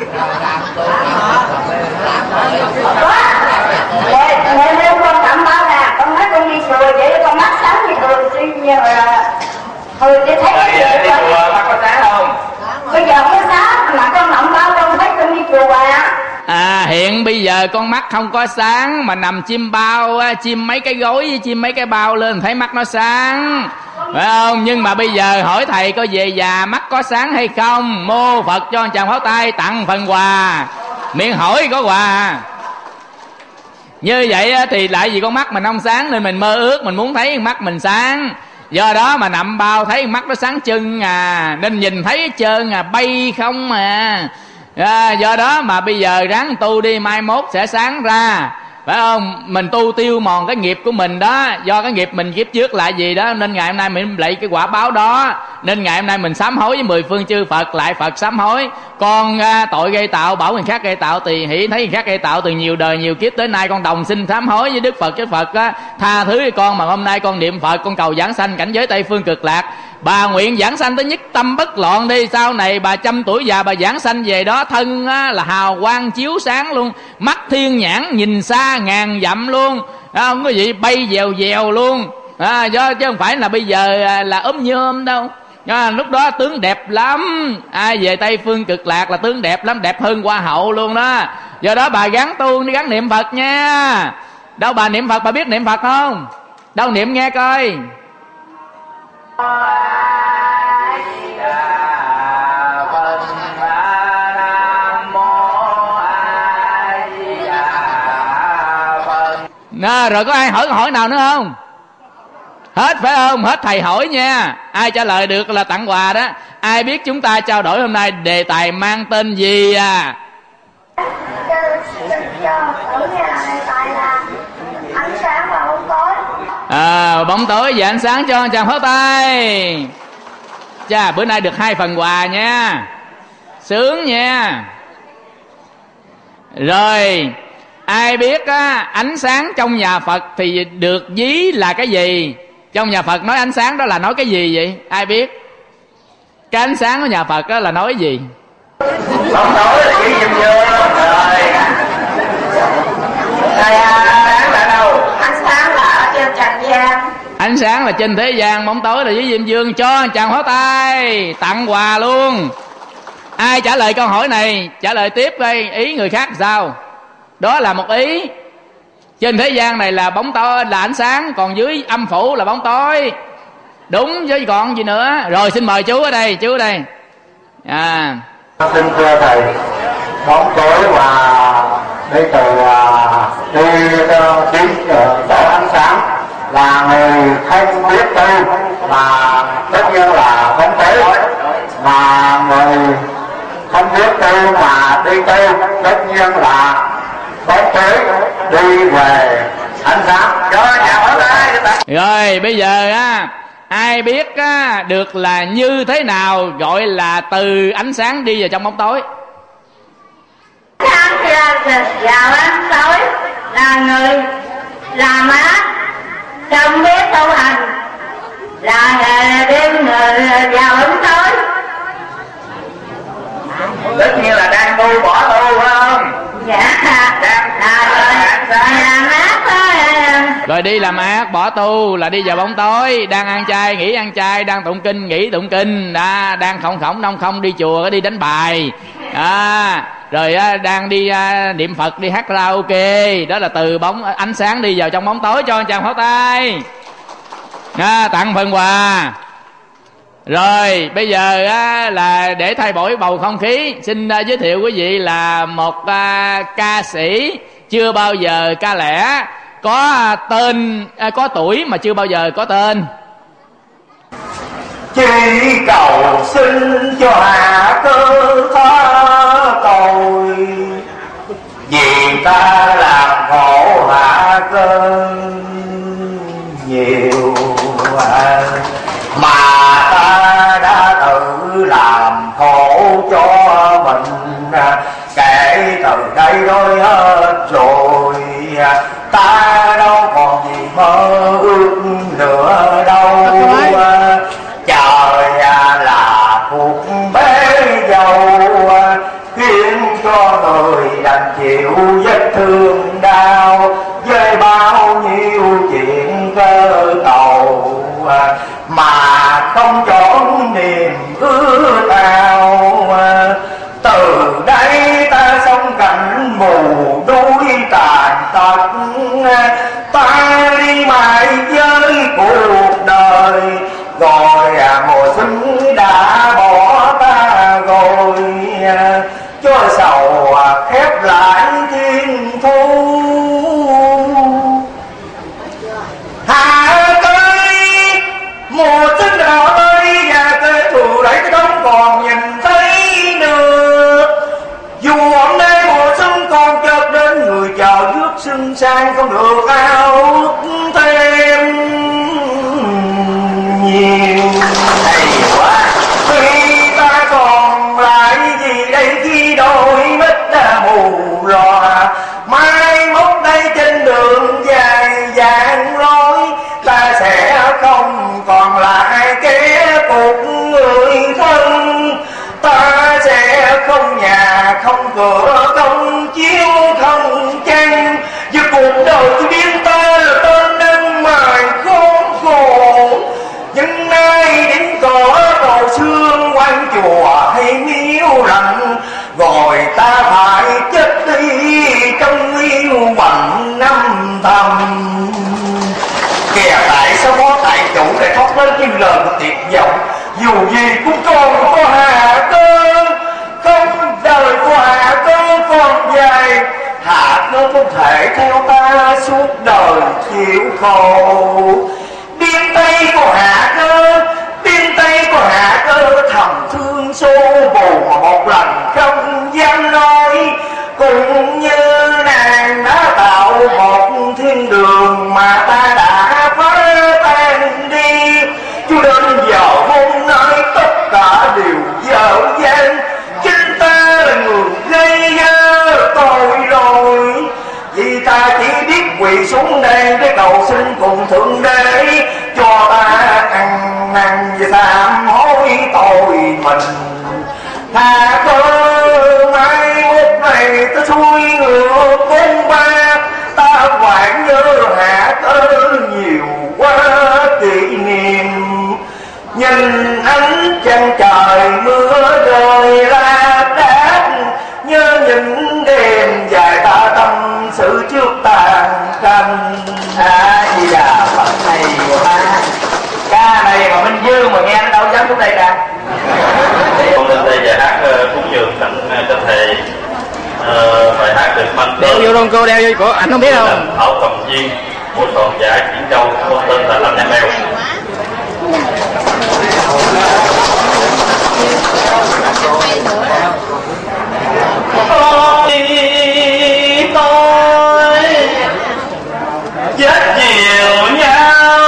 Quá. Ngày hôm con cảm báo nè, con nói con đi chùa vậy con mắt sáng thì thường xuyên như là thường đi thấy cái gì đi chùa mắt có sáng không? Bây giờ có sáng mà con nọng bao con thấy con đi chùa à. À, hiện bây giờ con mắt không có sáng mà nằm chim bao, chim mấy cái gối với chim mấy cái bao lên thấy mắt nó sáng, phải không? Nhưng mà bây giờ hỏi thầy có về già mắt có sáng hay không? Mô Phật cho chàng pháo tay tặng phần quà. Miệng hỏi có quà. Như vậy thì lại vì con mắt mình không sáng nên mình mơ ước mình muốn thấy mắt mình sáng. Do đó mà nằm bao thấy mắt nó sáng trưng à, nên nhìn thấy hết trơn à, bay không à. À, do đó mà bây giờ ráng tu đi, mai mốt sẽ sáng ra, phải không? Mình tu tiêu mòn cái nghiệp của mình đó, do cái nghiệp mình kiếp trước lại gì đó, nên ngày hôm nay mình lấy cái quả báo đó, nên ngày hôm nay mình sám hối với mười phương chư Phật, lại Phật sám hối. Con à, tội gây tạo, bảo người khác gây tạo, tỳ hỷ thấy người khác gây tạo từ nhiều đời nhiều kiếp tới nay, con đồng xin sám hối với Đức Phật. Chứ Phật á, tha thứ cho con, mà hôm nay con niệm Phật, con cầu giảng sanh cảnh giới Tây phương cực lạc. Bà nguyện giảng sanh tới nhất tâm bất loạn đi, sau này bà trăm tuổi già bà giảng sanh về đó, thân á, là hào quang chiếu sáng luôn, mắt thiên nhãn nhìn xa ngàn dặm luôn, à, không có gì bay dèo dèo luôn, à, do chứ không phải là bây giờ là ốm nhôm đâu. À, lúc đó tướng đẹp lắm, ai à, về Tây phương cực lạc là tướng đẹp lắm, đẹp hơn hoa hậu luôn đó. Do đó bà gắng tu, gắng niệm Phật nha. Đâu bà niệm Phật, bà biết niệm Phật không? Đâu niệm nghe coi. Nè, rồi có ai hỏi câu hỏi nào nữa không? Hết phải không? Hết thầy hỏi nha. Ai trả lời được là tặng quà đó. Ai biết chúng ta trao đổi hôm nay đề tài mang tên gì à? Ánh sáng và bóng tối. À, bóng tối và ánh sáng cho chàng pháo tay. Chà, bữa nay được hai phần quà nha. Sướng nha. Rồi, ai biết á, ánh sáng trong nhà Phật thì được ví là cái gì? Trong nhà Phật nói ánh sáng đó là nói cái gì vậy? Ai biết? Cái ánh sáng của nhà Phật đó là nói cái gì? Bóng tối là chỉ dùm vô. Rồi. Rồi ánh sáng là đâu? Ánh sáng là ở trên trần gian. Ánh sáng là trên thế gian, bóng tối là dưới diêm dương. Cho chàng pháo tay tặng quà luôn. Ai trả lời câu hỏi này trả lời tiếp đây, ý người khác sao? Đó là một ý. Trên thế gian này là bóng tối là ánh sáng, còn dưới âm phủ là bóng tối. Đúng chứ còn gì nữa. Rồi xin mời chú ở đây, chú ở đây. À. Xin thưa thầy, bóng tối và đi từ đi đến chỗ ánh sáng là người không biết tu mà tất nhiên là bóng tối, mà người không biết tu mà đi tu tất nhiên là bóng tối đi về ánh sáng. Cho nhà ở đây ta. Rồi bây giờ á, ai biết á, được là như thế nào gọi là từ ánh sáng đi vào trong bóng tối? Sáng ra vào ánh tối là người làm ác, không biết tu hành, là nghề đem người vào ánh tối. Tất nhiên là đang tu bỏ tu phải không? Dạ. Đang là làm ác thôi. Rồi đi làm ác bỏ tu là đi vào bóng tối. Đang ăn chay nghỉ ăn chay, đang tụng kinh nghỉ tụng kinh, à, đang khổng khổng đông không đi chùa đi đánh bài, à, rồi à, đang đi à, niệm Phật đi hát karaoke. Đó là từ bóng ánh sáng đi vào trong bóng tối. Cho anh chàng pháo tay, à, tặng phần quà. Rồi bây giờ á, là để thay đổi bầu không khí, xin uh, giới thiệu quý vị là một uh, ca sĩ chưa bao giờ ca lẻ, có uh, tên uh, có tuổi mà chưa bao giờ có tên. Chỉ cầu xin cho hạ cơ tha tội, vì ta làm khổ hạ cơ nhiều à, mà ta đã tự làm khổ cho mình. Kể từ đây rồi hết rồi, ta đâu còn gì mơ ước nữa đâu. Trời là cuộc bế dâu, khiến cho người đành chịu vết thương đau, với bao nhiêu chuyện cơ cầu mà không chọn niềm ước ao. Từ đây ta sống cảnh mù đuối tàn tật, ta đi mãi với cuộc đời, rồi mùa xuân đã bỏ ta rồi, cho sầu khép lại thiên thu. Hạ ơi, mùa xuân đã tới và kẻ thù đẩy cái đống còn nhìn thấy nữa. Dù hôm nay mùa xuân còn chợt đến, người chờ rước xuân sang không được ao ước thêm nhiều. Hay quá, khi ta còn lại gì đây khi đôi mắt đã mù lòa. Mai mốt đây trên đường dài dàng lối, ta sẽ không còn lại kẻ cuộc người thân. Ta sẽ không nhà không cửa không chiếu không chăn, vì cuộc đời tôi biết ta là tên đang mài khốn khổ. Nhưng nay đến cỏ màu xương quanh chùa hay miếu lạnh, rồi ta phải chết đi trong yêu bằng năm thầm. Kìa tại sao có tại chủ để thoát lên những lời của tuyệt vọng. Dù gì cũng còn có hạ cơ, không đời của hạ cơ còn dài. Hạ cơ không thể theo ta suốt đời chịu khổ. Biên tay của hạ cơ, biên tay của hạ cơ thầm thương xô bù mà một lần không dám nói. Cũng như nàng đã tạo một thiên đường mà ta đã phá tan đi, cho đến giờ hôm nay tất cả đều dở dang. Chính ta là người gây ra tội lỗi, vì ta chỉ biết quỳ xuống đây để cầu xin cùng thượng đế cho ta ăn năn và sám hối tội mình. Tha cơ mai một ngày ta xuôi ngựa bốn ba, ta quản nhớ hạ cơ nhiều quá kỷ niệm. Nhìn ánh trăng trời mưa rơi la đác, nhớ những đêm dài ta tâm sự trước tàn canh. À gì là Phật này quá. Ca này mà Minh Dương mà nghe nó đâu dám xuống đây ra. Con lên đây và hát cúng dường tặng cho thầy bài hát được mang đeo vô luôn cô, đeo vô cổ ảnh không biết đâu. Thảo Cầm Viên của toàn giải Diễn Châu, có tên là Lâm Nhã Mèo. Tôi tôi chết nhiều nhau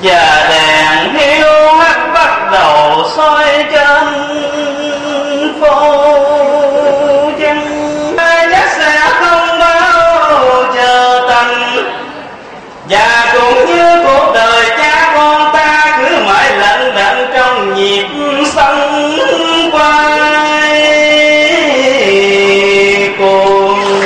và đèn hiu hắt bắt đầu soi trên phố chân. Ai chắc sẽ không bao giờ thành, và cũng như cuộc đời cha con ta cứ mãi lận đận trong nhịp sống quay cuồng.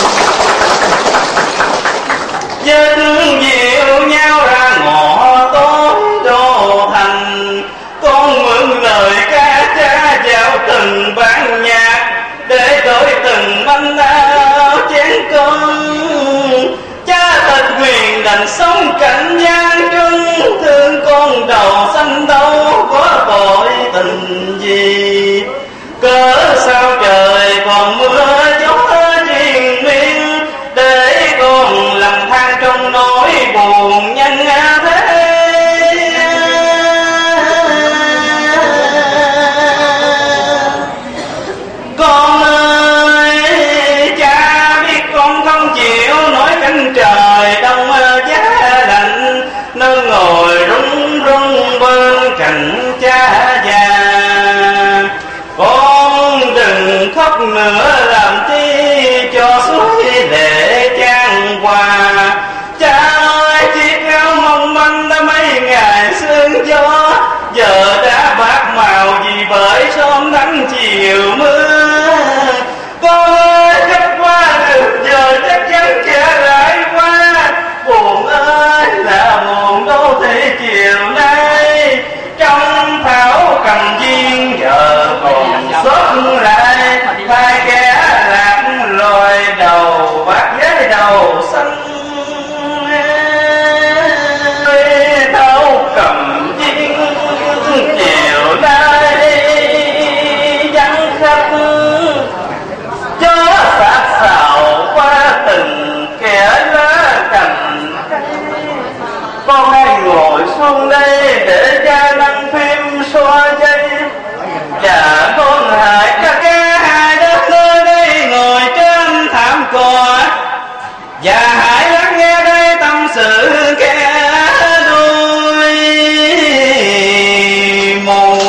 Dân dịu nhau ra ngõ tối đô thành, con mượn lời ca cha vào từng bản nhạc để đổi từng manh áo chén cơm. Cha thật quyền đành sống cảnh gian truân, thương con đầu xanh đâu có tội tình gì. Cớ sao trời còn mưa gió triền miên, để con lầm than trong nỗi buồn nhân thế. Con ơi, cha biết con không chịu nổi cánh trời đông giá lạnh, nơi ngồi run run bên cạnh cha già. Con đừng khóc nữa làm chi cho suối lệ chan hòa. Cha ơi, chiếc áo mong manh đã mấy ngày sương gió, giờ đã bạc màu vì bởi sớm nắng chiều mưa. Con ơi, khách qua được giờ chắc chắn sẽ lại qua. Buồn ơi là buồn đô thị chiều nay, trong thảo cầm viên giờ còn sót lại hai kẻ lạc lòi đầu bát giấy đầu xanh. Thảo cầm viên chiều nay vắng khách, gió xạc xào qua từng kẻ lá cành. Con hãy ngồi xuống đây để cha đăng phim xoa dây, và con hãy ca ca hai đứa nơi đây ngồi trên thảm cỏ, và hãy lắng nghe đây tâm sự kẻ đôi mù.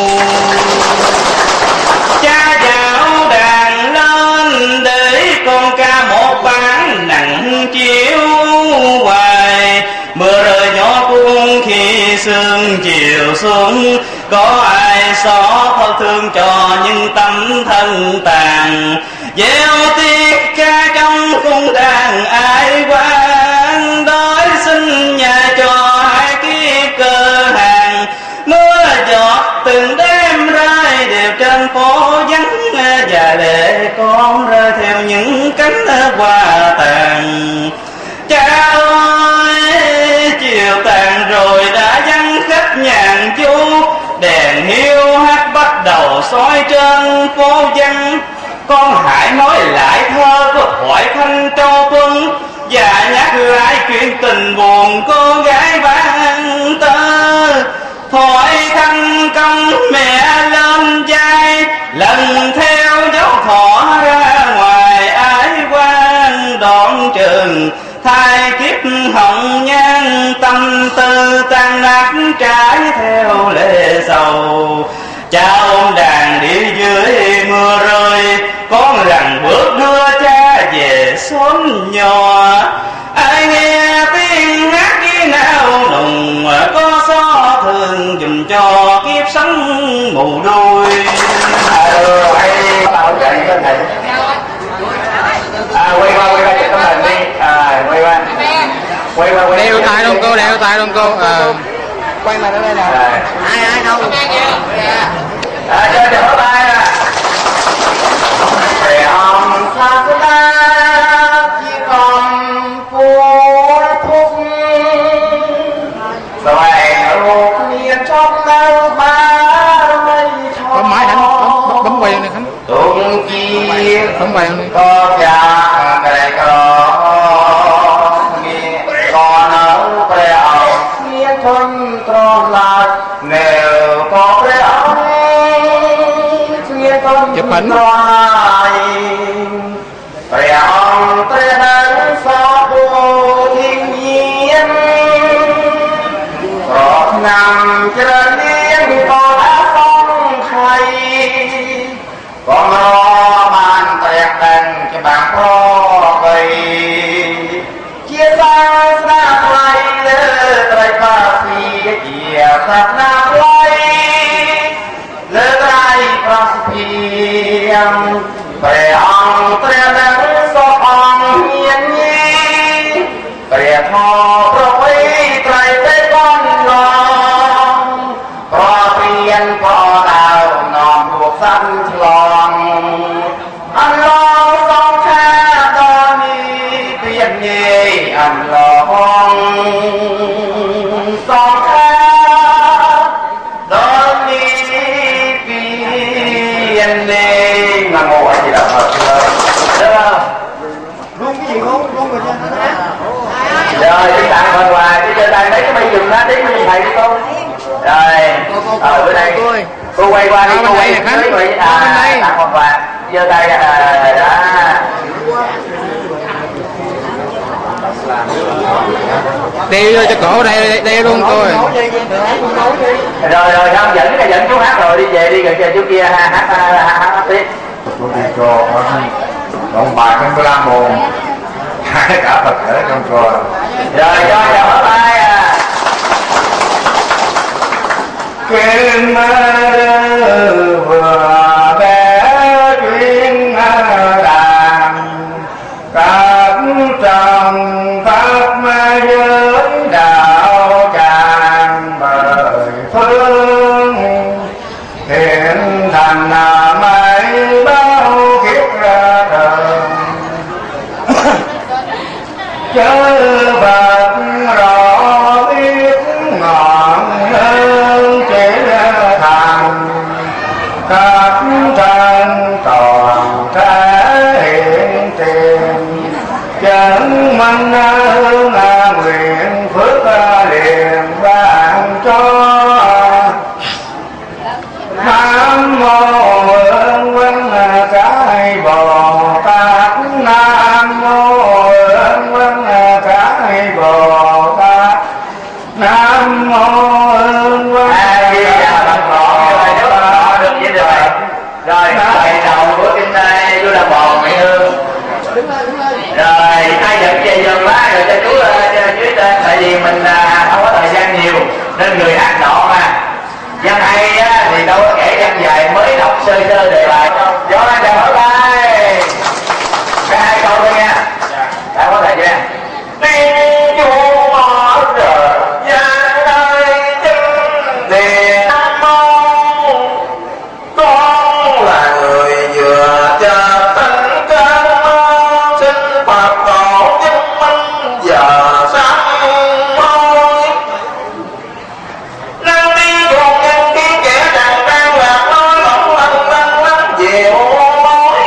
Cha dạo đàn lên để con ca một bản nặng chiếu hoài. Mưa rơi gió cuốn khi sương chiều xuống, có ai xót thâu thương cho những tấm thân tàn. Gieo tiếc ca trong cung đàn ai quan, đói xin nhà cho hai kiếp cơ hàng. Mưa giọt từng đêm rơi đều trên phố vắng, và để con rơi theo những cánh hoa tàn. Cha ơi, chiều tàn rồi đã vắng khách nhàn du, đèn hiu hắt bắt đầu soi trên phố vắng. Con hãy nói lại thơ của thoại Thanh Châu Tuấn, và nhắc lại chuyện tình buồn cô gái ban tơ. Thoại Thanh công mẹ lên vai, lần theo dấu thọ ra ngoài ái quan đoạn trường. Thay kiếp hồng nhan tâm tư tan nát trái theo lệ sầu. Cha ôm đàn đi dưới mưa rơi, con rằng bước đưa cha về xóm nhỏ. Ai nghe tiếng hát khi nào nùng, có gió thường dùm cho kiếp sống mù đôi. Ừ, hay tạo trận bên này. À, quay qua, quay qua chụp tấm hình đi. À, quay qua. Quay qua, quay. Đeo tay luôn cô, đeo tay luôn cô. À. Quay mặt ở đây nè. Ai ai không? À, cho cho tay nè. Về ông xa ta chỉ còn phút phút. Rồi một miền trong lâu ba mây thọ. Bấm máy Khánh, bấm, bấm quay này Khánh. Tung chi bấm quay này. có cha cái có nghe còn ở về ông nghe thân tròn lại nếu có về ông nghe thân tròn lại về ông tới đến xa vô thiên nhiên có thật na quay lỡ tay trong phiền về ông tre nắng gió ông nhiên nhi về thọ rồi trái tết con lòng có phiền có đào nòng cuộc săn lòng anh lo sông kha đo ni phiền nhi anh lo sông kha đo ni phiền nhi nam mô a di đà phật. Rung cái gì không? Rung rồi cho rồi đi tặng phần quà đi chơi tay lấy cái mây dùng đó tí mình thầy đi con rồi ở bữa nay cô quay qua đi cô quay với người à tặng phần quà giơ tay à đó đeo vô cho cổ đây đeo luôn tôi rồi rồi không dẫn cái dẫn chú hát rồi đi về đi gần chú kia hát hát hát hát tiếp cô đi cho ông bà không có làm buồn hai cả Phật ở trong chùa rồi cho chào bye bye à Kim vừa bé chuyên đàn các trong pháp giới đạo tràng bởi phương hiện thành mấy bao kiếp ra đời chớ vật rõ biết ngọn hơn chỉ thành các thân toàn thể hiện tiền chân minh hương nguyện phước liền ban cho Nam mô Hương Vinh Cái Bồ Tát Nam mô Hương Vinh Cái Bồ Tát Nam mô Hương Vinh Cái Bồ Tát được vậy rồi rồi thầy đầu của kinh này chú là bò mẹ hương rồi ai giật về dần quá rồi cho chú cho dưới tên tại vì mình không có thời gian nhiều nên người hát nọ mà văn hay á thì đâu có kể văn dài mới đọc sơ sơ đề bài do chào hỏi bài cái hai câu thôi nha đã có thời gian tiên chu mở rờ gian ơi chân đèn mong con là người vừa chờ tánh cơn mơ xin Phật tổ chứng minh giờ sáng môi năng đi dồn nhân kiến kẻ đàn trang lạc nói lỏng lanh lanh lanh diệu mối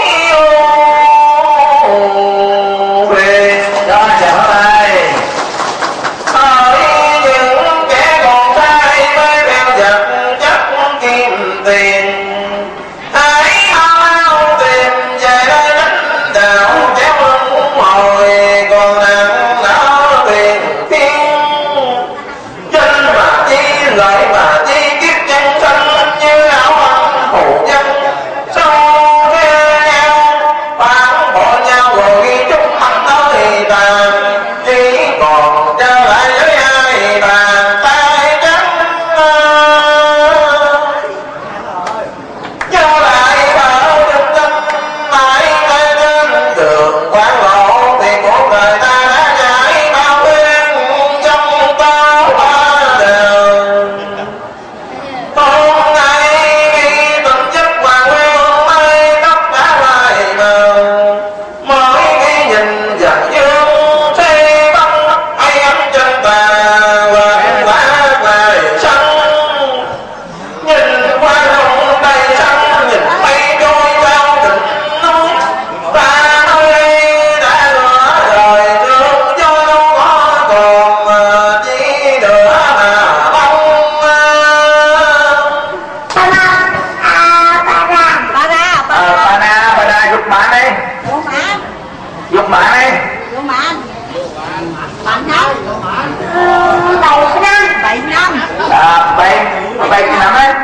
về đó chào tay hỡi những kẻ còn sai mới theo giật chắc kim tiền hãy mau tìm về đây đánh đạo chéo lưng hồi còn nặng não tiền thiên danh mà chi lợi mà chi kiếp chân thân như áo ăn hổ dân sau nghe nhau phản bỏ nhau rồi ghi chúc hành tới tàn chỉ còn trở lại với ai bàn tay trắng nhớ lại bao nhân tâm mãi mãi trên đường quán lộ thì cuộc đời ta đã trải bao đêm trong bao ba đời hôm nay khi từng chất hoàng hôn mây tóc đã lại mờ mới khi nhìn dần dương thấy bóng ai ấm trên tà và lá lại xanh nhìn qua lòng đầy xanh nhìn mây trôi cao đỉnh núi ta ơi đã lỡ đời thương cho đâu có còn chỉ nữa mà mong Ba na, à, ba na, ba na, ba ờ bà na bà na dục mã đi Ủa mà, dục mã đi ủa mà Bạn năm Ừ, bảy năm Bảy năm à bảy bảy cái năm ấy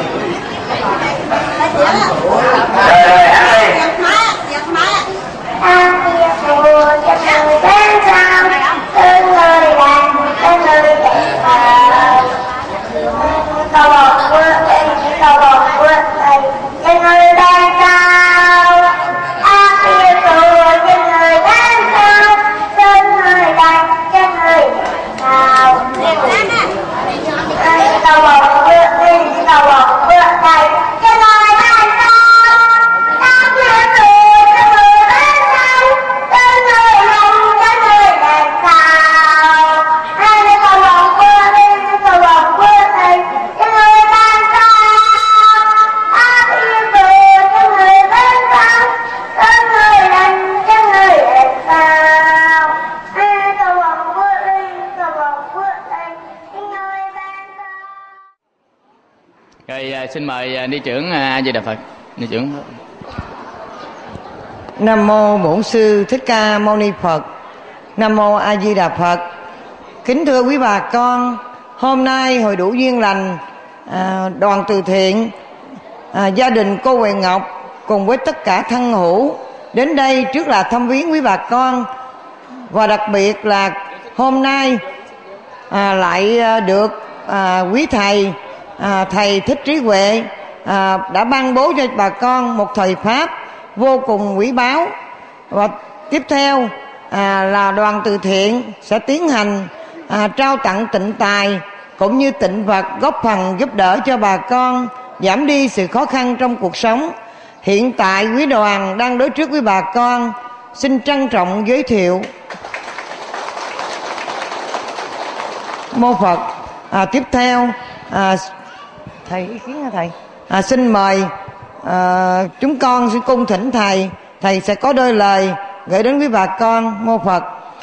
rồi rồi hát đi Giật má, giật má An tiệc mùa chật người đến sao Tên người làm, tên người chạy vào Rồi xin mời ni trưởng A Di Đà Phật. Ni trưởng. Nam mô Bổn Sư Thích Ca Mâu Ni Phật. Nam mô A Di Đà Phật. Kính thưa quý bà con, hôm nay Hội Đủ Duyên Lành, à, đoàn từ thiện, à, gia đình cô Huệ Ngọc cùng với tất cả thân hữu đến đây trước là thăm viếng quý bà con, và đặc biệt là hôm nay à, lại được à, quý thầy à, thầy Thích Trí Huệ à, đã ban bố cho bà con một thời pháp vô cùng quý báu. Và tiếp theo à, là đoàn từ thiện sẽ tiến hành à, trao tặng tịnh tài cũng như tịnh vật, góp phần giúp đỡ cho bà con giảm đi sự khó khăn trong cuộc sống. Hiện tại quý đoàn đang đối trước với bà con, xin trân trọng giới thiệu. Mô Phật. À, tiếp theo à, thầy ý kiến hả thầy? À, xin mời à, chúng con xin cung thỉnh thầy. Thầy sẽ có đôi lời gửi đến quý bà con. Mô Phật.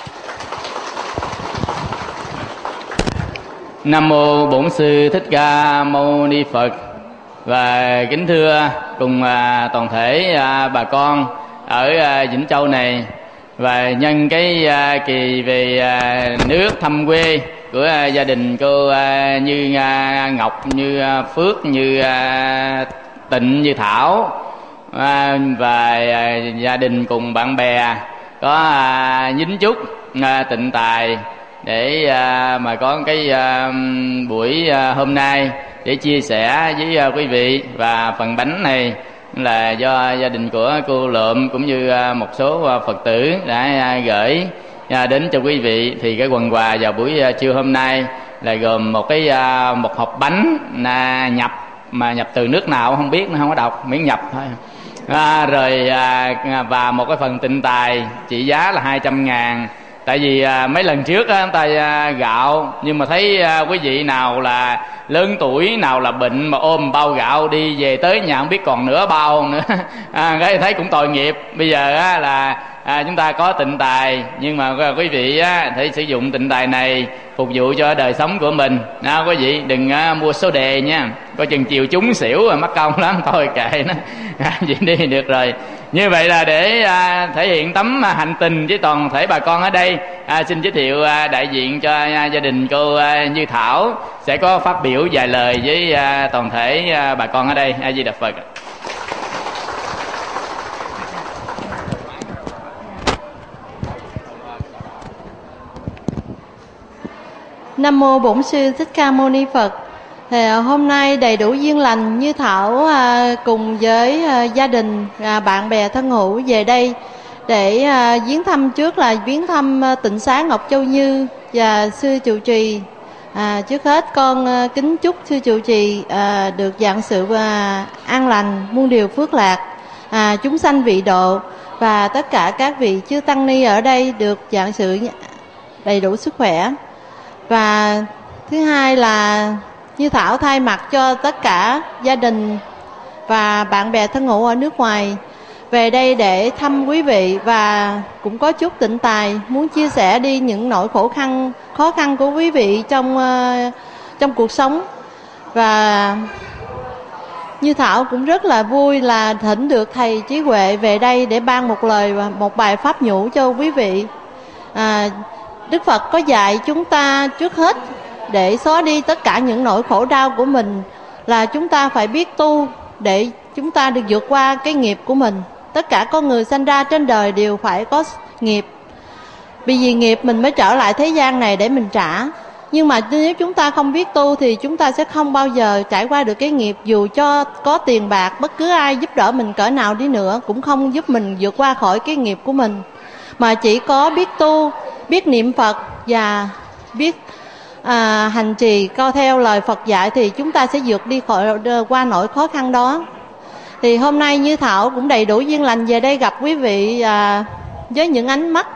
Nam mô Bổn Sư Thích Ca Mâu Ni Phật. Và kính thưa cùng à, toàn thể à, bà con ở à, Vĩnh Châu này, và nhân cái à, kỳ về à, nước thăm quê của à, gia đình cô à, như à, Ngọc, như à, Phước, như à, Tịnh, như Thảo, à, và à, gia đình cùng bạn bè có à, nhính chúc à, tịnh tài để à, mà có cái à, buổi à, hôm nay để chia sẻ với à, quý vị. Và phần bánh này là do gia đình của cô Lượm cũng như à, một số à, Phật tử đã à, gửi à, đến cho quý vị. Thì cái quần quà vào buổi à, trưa hôm nay là gồm một cái à, một hộp bánh à, nhập, mà nhập từ nước nào không biết, nó không có đọc, miễn nhập thôi. À, rồi à, và một cái phần tịnh tài trị giá là hai trăm ngàn. Tại vì à, mấy lần trước á, ta à, gạo, nhưng mà thấy à, quý vị nào là lớn tuổi, nào là bệnh mà ôm bao gạo đi về tới nhà không biết còn nửa bao nữa, à, cái thấy cũng tội nghiệp. Bây giờ á, là à, chúng ta có tịnh tài, nhưng mà quý vị á, thể sử dụng tịnh tài này phục vụ cho đời sống của mình. À, quý vị đừng à, mua số đề nha, coi chừng chiều chúng xỉu rồi mất công lắm, thôi kệ nó, à, vậy đi được rồi. Như vậy là để à, thể hiện tấm à, hành tình với toàn thể bà con ở đây, à, xin giới thiệu à, đại diện cho à, gia đình cô à, Như Thảo sẽ có phát biểu vài lời với à, toàn thể à, bà con ở đây. A Di Đà Phật. Nam mô Bổn Sư Thích Ca Mâu Ni Phật. Thì hôm nay đầy đủ duyên lành, Như Thảo à, cùng với à, gia đình, à, bạn bè thân hữu về đây để à, viếng thăm. Trước là viếng thăm à, tịnh xá Ngọc Châu Như và sư trụ trì. À, trước hết con à, kính chúc sư trụ trì à, được vạn sự à, an lành, muôn điều phước lạc, à, chúng sanh vị độ, và tất cả các vị chư tăng ni ở đây được vạn sự đầy đủ sức khỏe. Và thứ hai là Như Thảo thay mặt cho tất cả gia đình và bạn bè thân hữu ở nước ngoài về đây để thăm quý vị, và cũng có chút tịnh tài muốn chia sẻ đi những nỗi khổ khăn khó khăn của quý vị trong uh, trong cuộc sống. Và Như Thảo cũng rất là vui là thỉnh được thầy Trí Huệ về đây để ban một lời và một bài pháp nhũ cho quý vị. À, Đức Phật có dạy chúng ta trước hết để xóa đi tất cả những nỗi khổ đau của mình là chúng ta phải biết tu để chúng ta được vượt qua cái nghiệp của mình. Tất cả con người sanh ra trên đời đều phải có nghiệp, vì vì nghiệp mình mới trở lại thế gian này để mình trả. Nhưng mà nếu chúng ta không biết tu thì chúng ta sẽ không bao giờ trải qua được cái nghiệp. Dù cho có tiền bạc, bất cứ ai giúp đỡ mình cỡ nào đi nữa cũng không giúp mình vượt qua khỏi cái nghiệp của mình. Mà chỉ có biết tu, biết niệm Phật và biết à, hành trì coi theo lời Phật dạy thì chúng ta sẽ vượt đi khỏi qua nỗi khó khăn đó. Thì hôm nay Như Thảo cũng đầy đủ duyên lành về đây gặp quý vị à, với những ánh mắt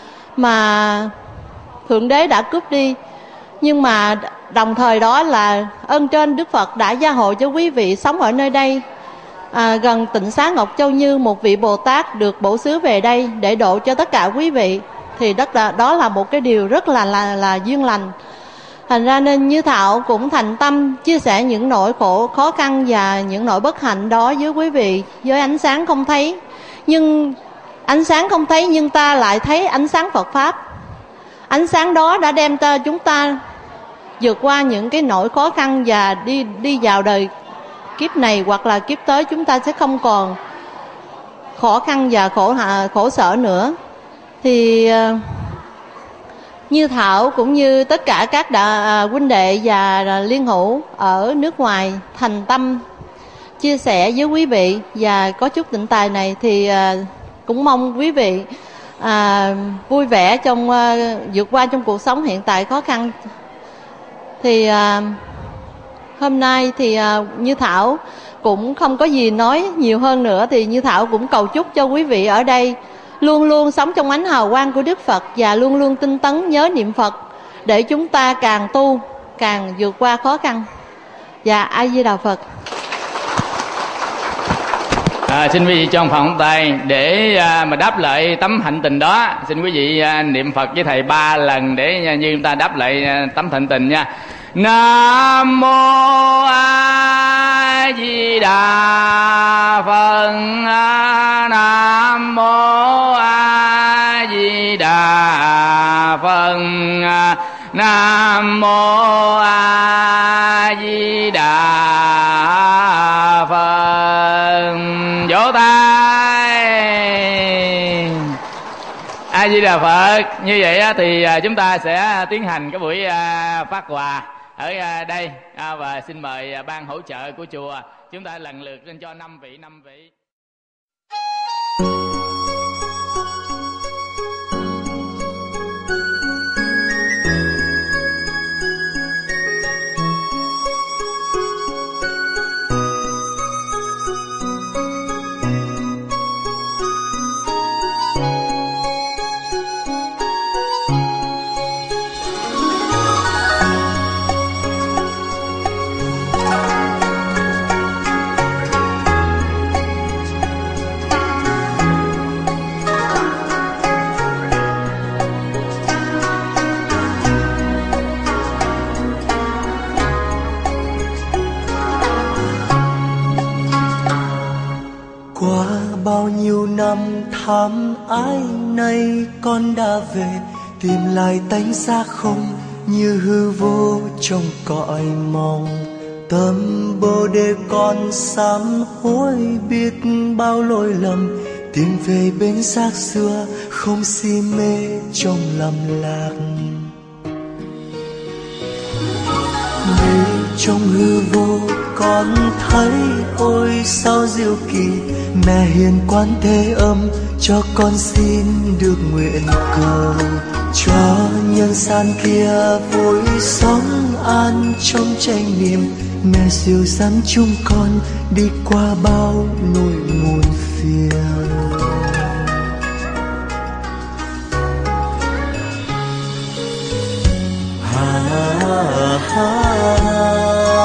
mà Thượng Đế đã cướp đi. Nhưng mà đồng thời đó là ơn trên Đức Phật đã gia hộ cho quý vị sống ở nơi đây. À, gần tịnh xá Ngọc Châu Như, một vị Bồ Tát được bổ xứ về đây để độ cho tất cả quý vị. Thì đó là, đó là một cái điều rất là, là, là duyên lành. Thành ra nên Như Thảo cũng thành tâm chia sẻ những nỗi khổ, khó khăn và những nỗi bất hạnh đó với quý vị, với ánh sáng không thấy. Nhưng ánh sáng không thấy nhưng ta lại thấy ánh sáng Phật Pháp. Ánh sáng đó đã đem ta chúng ta vượt qua những cái nỗi khó khăn và đi đi vào đời kiếp này hoặc là kiếp tới chúng ta sẽ không còn khó khăn và khổ khổ sở nữa. Thì Như Thảo cũng như tất cả các đà, huynh đệ và liên hữu ở nước ngoài thành tâm chia sẻ với quý vị và có chút tịnh tài này thì cũng mong quý vị à, vui vẻ trong à, vượt qua trong cuộc sống hiện tại khó khăn. Thì à, hôm nay thì à, Như Thảo cũng không có gì nói nhiều hơn nữa, thì Như Thảo cũng cầu chúc cho quý vị ở đây luôn luôn sống trong ánh hào quang của Đức Phật và luôn luôn tinh tấn nhớ niệm Phật để chúng ta càng tu càng vượt qua khó khăn. Và A Di Đà Phật. À, xin quý vị cho một phòng tay để à, mà đáp lại tấm hạnh tình đó. Xin quý vị à, niệm Phật với thầy ba lần để à, như chúng ta đáp lại à, tấm hạnh tình nha. Nam mô A Di Đà Phật. Nam mô A Di Đà Phật. Nam mô A Di Đà Phật. Vỗ tay. A Di Đà Phật. Như vậy thì chúng ta sẽ tiến hành cái buổi phát quà ở đây, và xin mời ban hỗ trợ của chùa chúng ta lần lượt lên cho năm vị năm vị. Bao nhiêu năm thăm ái nay con đã về, tìm lại tánh xác không như hư vô trong cõi mong. Tâm bồ đề con sám hối biết bao lỗi lầm, tìm về bên xác xưa không si mê trong lầm lạc. Nơi trong hư vô con thấy ôi sao diệu kỳ, mẹ hiền Quán Thế Âm cho con xin được nguyện cầu, cho nhân gian kia vui sống an trong chánh niệm. Mẹ dìu dắt chúng con đi qua bao nỗi muôn phiền. Ha ha ha.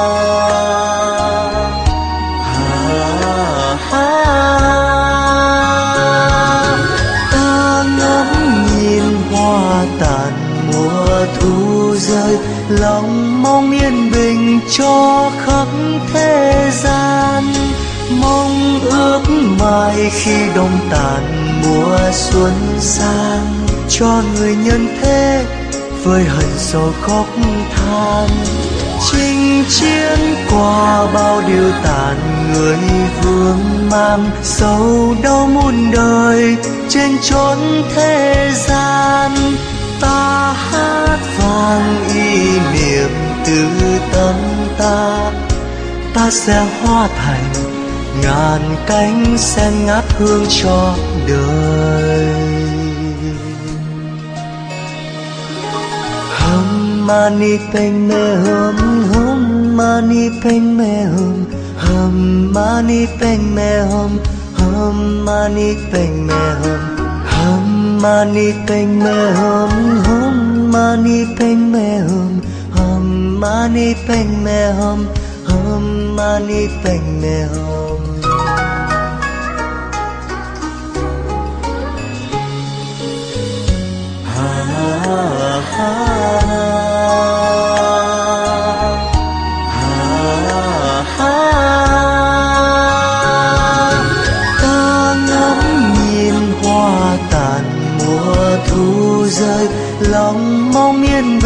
Thu rơi lòng mong yên bình cho khắp thế gian, mong ước mai khi đông tàn mùa xuân sang, cho người nhân thế với hận sầu khóc than. Chinh chiến qua bao điều tàn, người vương mang sầu đau muôn đời trên chốn thế gian. Ta hát vang ý niệm từ tâm ta, ta sẽ hóa thành ngàn cánh sen ngát hương cho đời. Hum mani padme hum, hum mani padme hum, hum mani padme hum, hum mani padme hum. Hum mani padme hum, hum mani padme hum, hum mani padme hum, hum mani padme hum. Ha ha ha.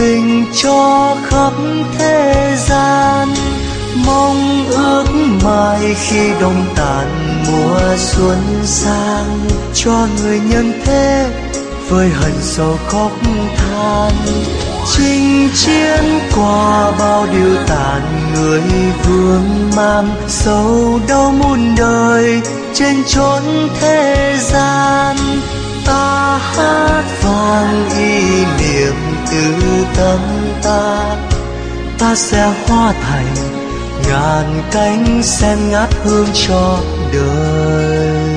bình cho khắp thế gian. Mong ước mai khi đông tàn mùa xuân sang, cho người nhân thế với hận sầu khóc than. Chinh chiến qua bao điều tàn, người vương mang sầu đau muôn đời trên chốn thế gian. Ta hát vang ý niệm từ tâm ta, ta sẽ hóa thành ngàn cánh sen ngát hương cho đời.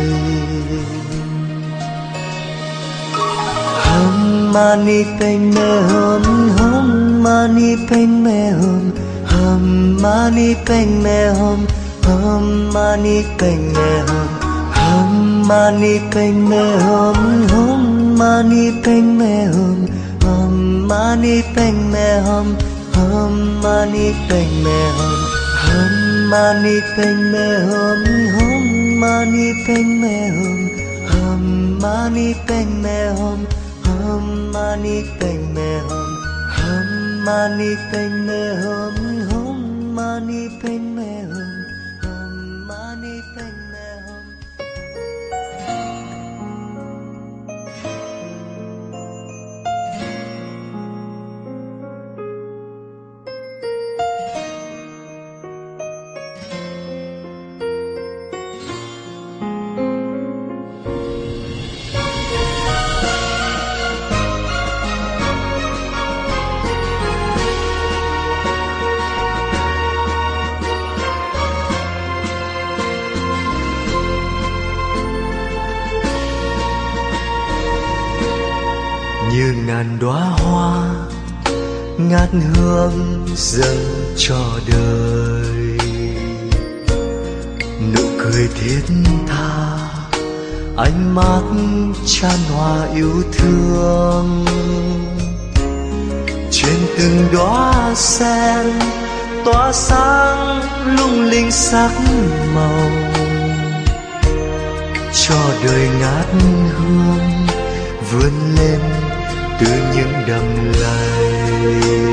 Hum mani padme hum, hum mani padme hum, hum mani padme hum, hum mani padme hum, hum mani padme hum, hum mani padme hum, hum mani padme hum, hum mani padme hum, hum mani padme hum, hum mani padme hum, hum mani padme hum, hum mani padme hum, hum mani padme hum, hum mani padme hum, hum mani padme hum. Như ngàn đóa hoa ngát hương dâng cho đời, nụ cười thiết tha ánh mắt chan hòa yêu thương. Trên từng đóa sen tỏa sáng lung linh sắc màu, cho đời ngát hương vươn lên từ những đầm lầy.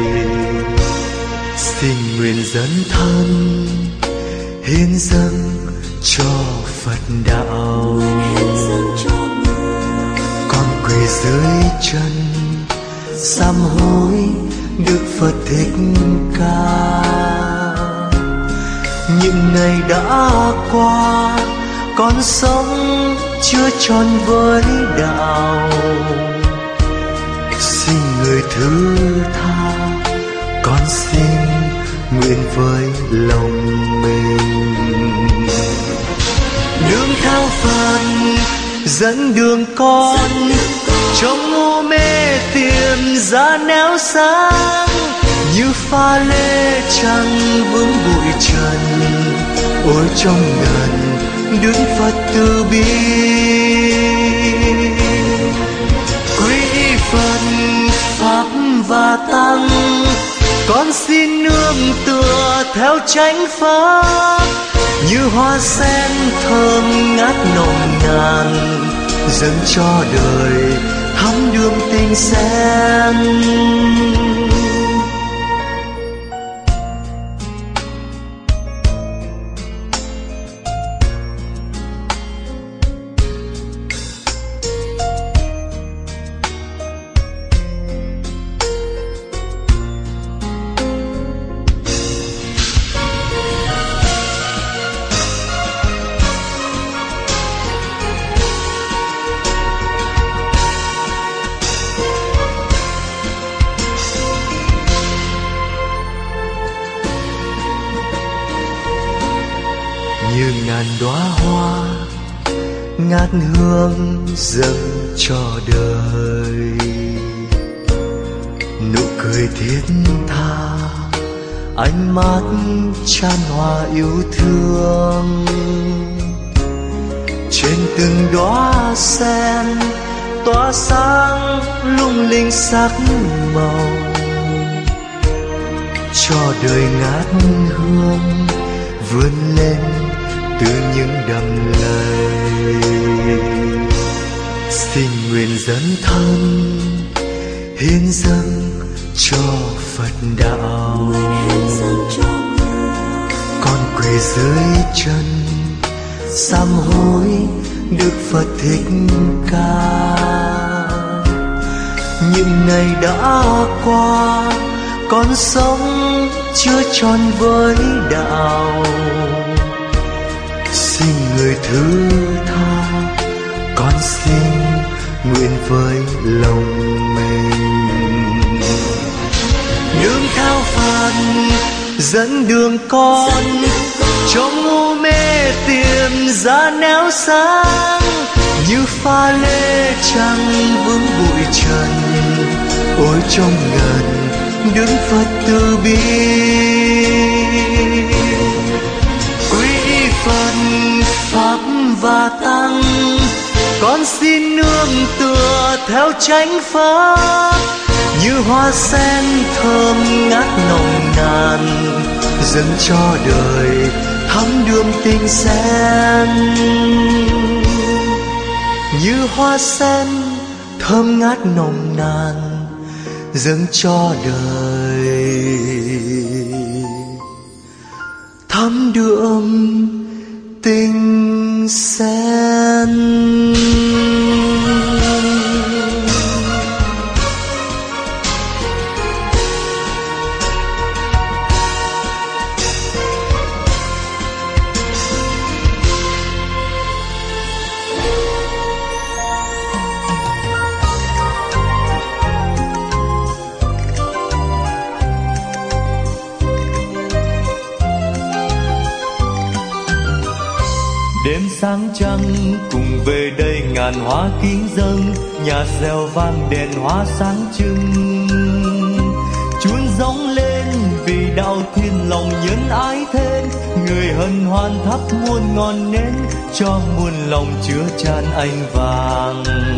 Xin nguyện dấn thân hiến dâng cho Phật đạo, con quỳ dưới chân sám hối Đức Phật Thích Ca. Những ngày đã qua con sống chưa tròn với đạo, xin người thứ tha, con xin nguyện với lòng mình. Đường theo Phật dẫn đường con, trong ngu mê tìm ra nẻo sáng, như pha lê trăng vướng bụi trần. Ôi trong ngần Đức Phật từ bi, quý Phật Pháp và Tăng, con xin nương tựa theo chánh pháp. Như hoa sen thơm ngát nồng nàn, dâng cho đời thắm đượm tình sen. Như ngàn đóa hoa ngát hương dâng cho đời, nụ cười thiết tha ánh mắt chan hòa yêu thương. Trên từng đóa sen tỏa sáng lung linh sắc màu, cho đời ngát hương vươn lên từ những đầm lầy. Xin nguyện dấn thân hiến dâng cho Phật đạo. Con quỳ dưới chân sám hối Đức Phật Thích Ca. Những ngày đã qua con sống chưa tròn với đạo, xin người thứ tha, con xin nguyện với lòng mình. Nương theo Phật dẫn đường con, trong ngu mê tìm ra nẻo sáng, như pha lê trăng vướng bụi trần. Ôi trong ngần đứng Phật từ bi, quý Phật Pháp và Tăng, con xin nương tựa theo chánh pháp. Như hoa sen thơm ngát nồng nàn, dâng cho đời thắm đượm tình sen. Như hoa sen thơm ngát nồng nàn, dâng cho đời thắm đượm tình sen. Đêm sáng trăng cùng về đây ngàn hoa kính dâng, nhà reo vang đèn hoa sáng trưng. Chuông rống lên vì đạo thiên lòng nhân ái thêm, người hân hoan thắp muôn ngọn nến, cho muôn lòng chứa chan ánh vàng.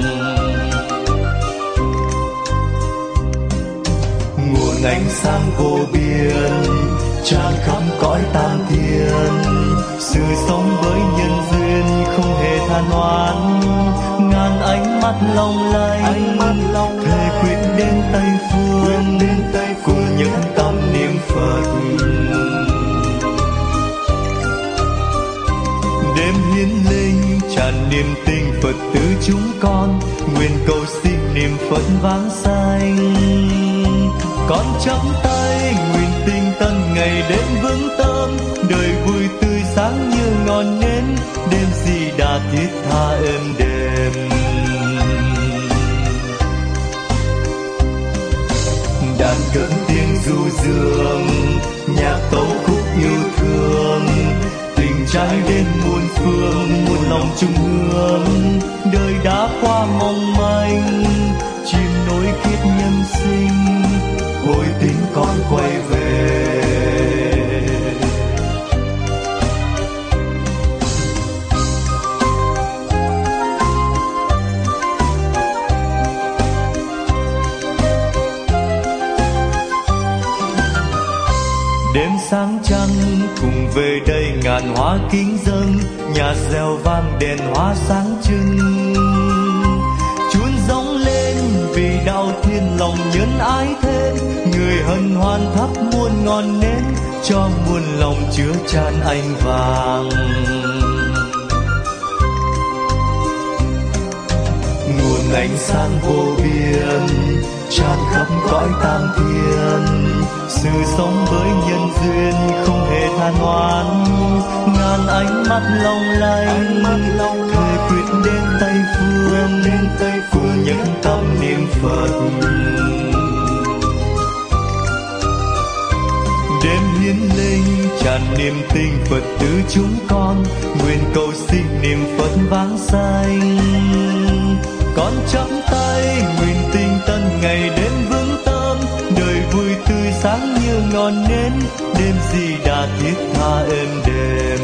Nguồn ánh sáng vô biên tràn khắp cõi tam thiên, sự sống với nhân duyên không hề than oán. Ngàn ánh mắt long lanh thề quyết đến Tây Phương, cùng những tâm niệm Phật. Đêm hiến linh tràn niềm tình Phật từ chúng con, nguyện cầu xin niệm Phật vãng sanh. Con chắp tay nguyện tinh tân ngày đêm vững tâm, đời vui tươi sáng như ngọn nến, đêm Di Đà thiết tha êm đềm. Đàn cất tiếng du dương, nhạc tấu khúc yêu thương, tình trái đến muôn phương, muôn lòng chung hướng. Đời đã qua mong manh, chìm nỗi kiếp nhân sinh, hồi tính con quay về. Đêm sáng trăng cùng về đây ngàn hoa kính dâng, nhà reo vang đèn hoa sáng trưng. Chuông rống lên vì đạo thiên lòng nhân ái thêm, người hân hoan thắp muôn ngọn nến, cho muôn lòng chứa chan ánh vàng. Nguồn ánh sáng vô biên tràn khắp cõi tam thiên, sự sống với nhân duyên không hề than oán. Ngàn ánh mắt long lanh thề quyết đến Tây Phương, cùng những tâm niệm Phật. Đêm hiến linh tràn niềm tình Phật từ chúng con, nguyện cầu xin niệm Phật vãng sanh. Con chắp tay nguyện tinh tân ngày đêm vững tâm, đời vui tươi sáng như ngọn nến, đêm Di Đà thiết tha êm đềm.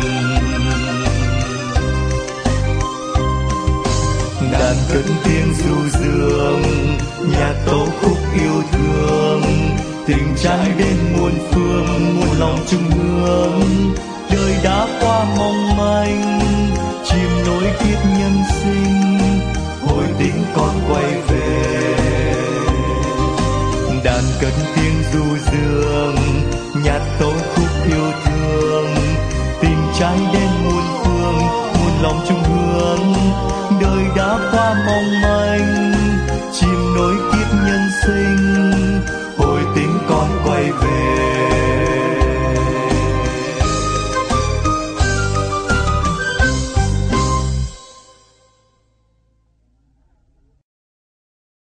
Đàn cất tiếng du dương, nhạc tấu khúc yêu thương, tình trái đến muôn phương, muôn lòng chung hướng. Đời đã qua mong manh, chìm nỗi kiếp nhân sinh, hồi tính con quay về. Đàn cất tiếng du dương nhạc tấu khúc yêu thương, tìm trái đến muôn phương muôn lòng chung hướng. Đời đã qua mong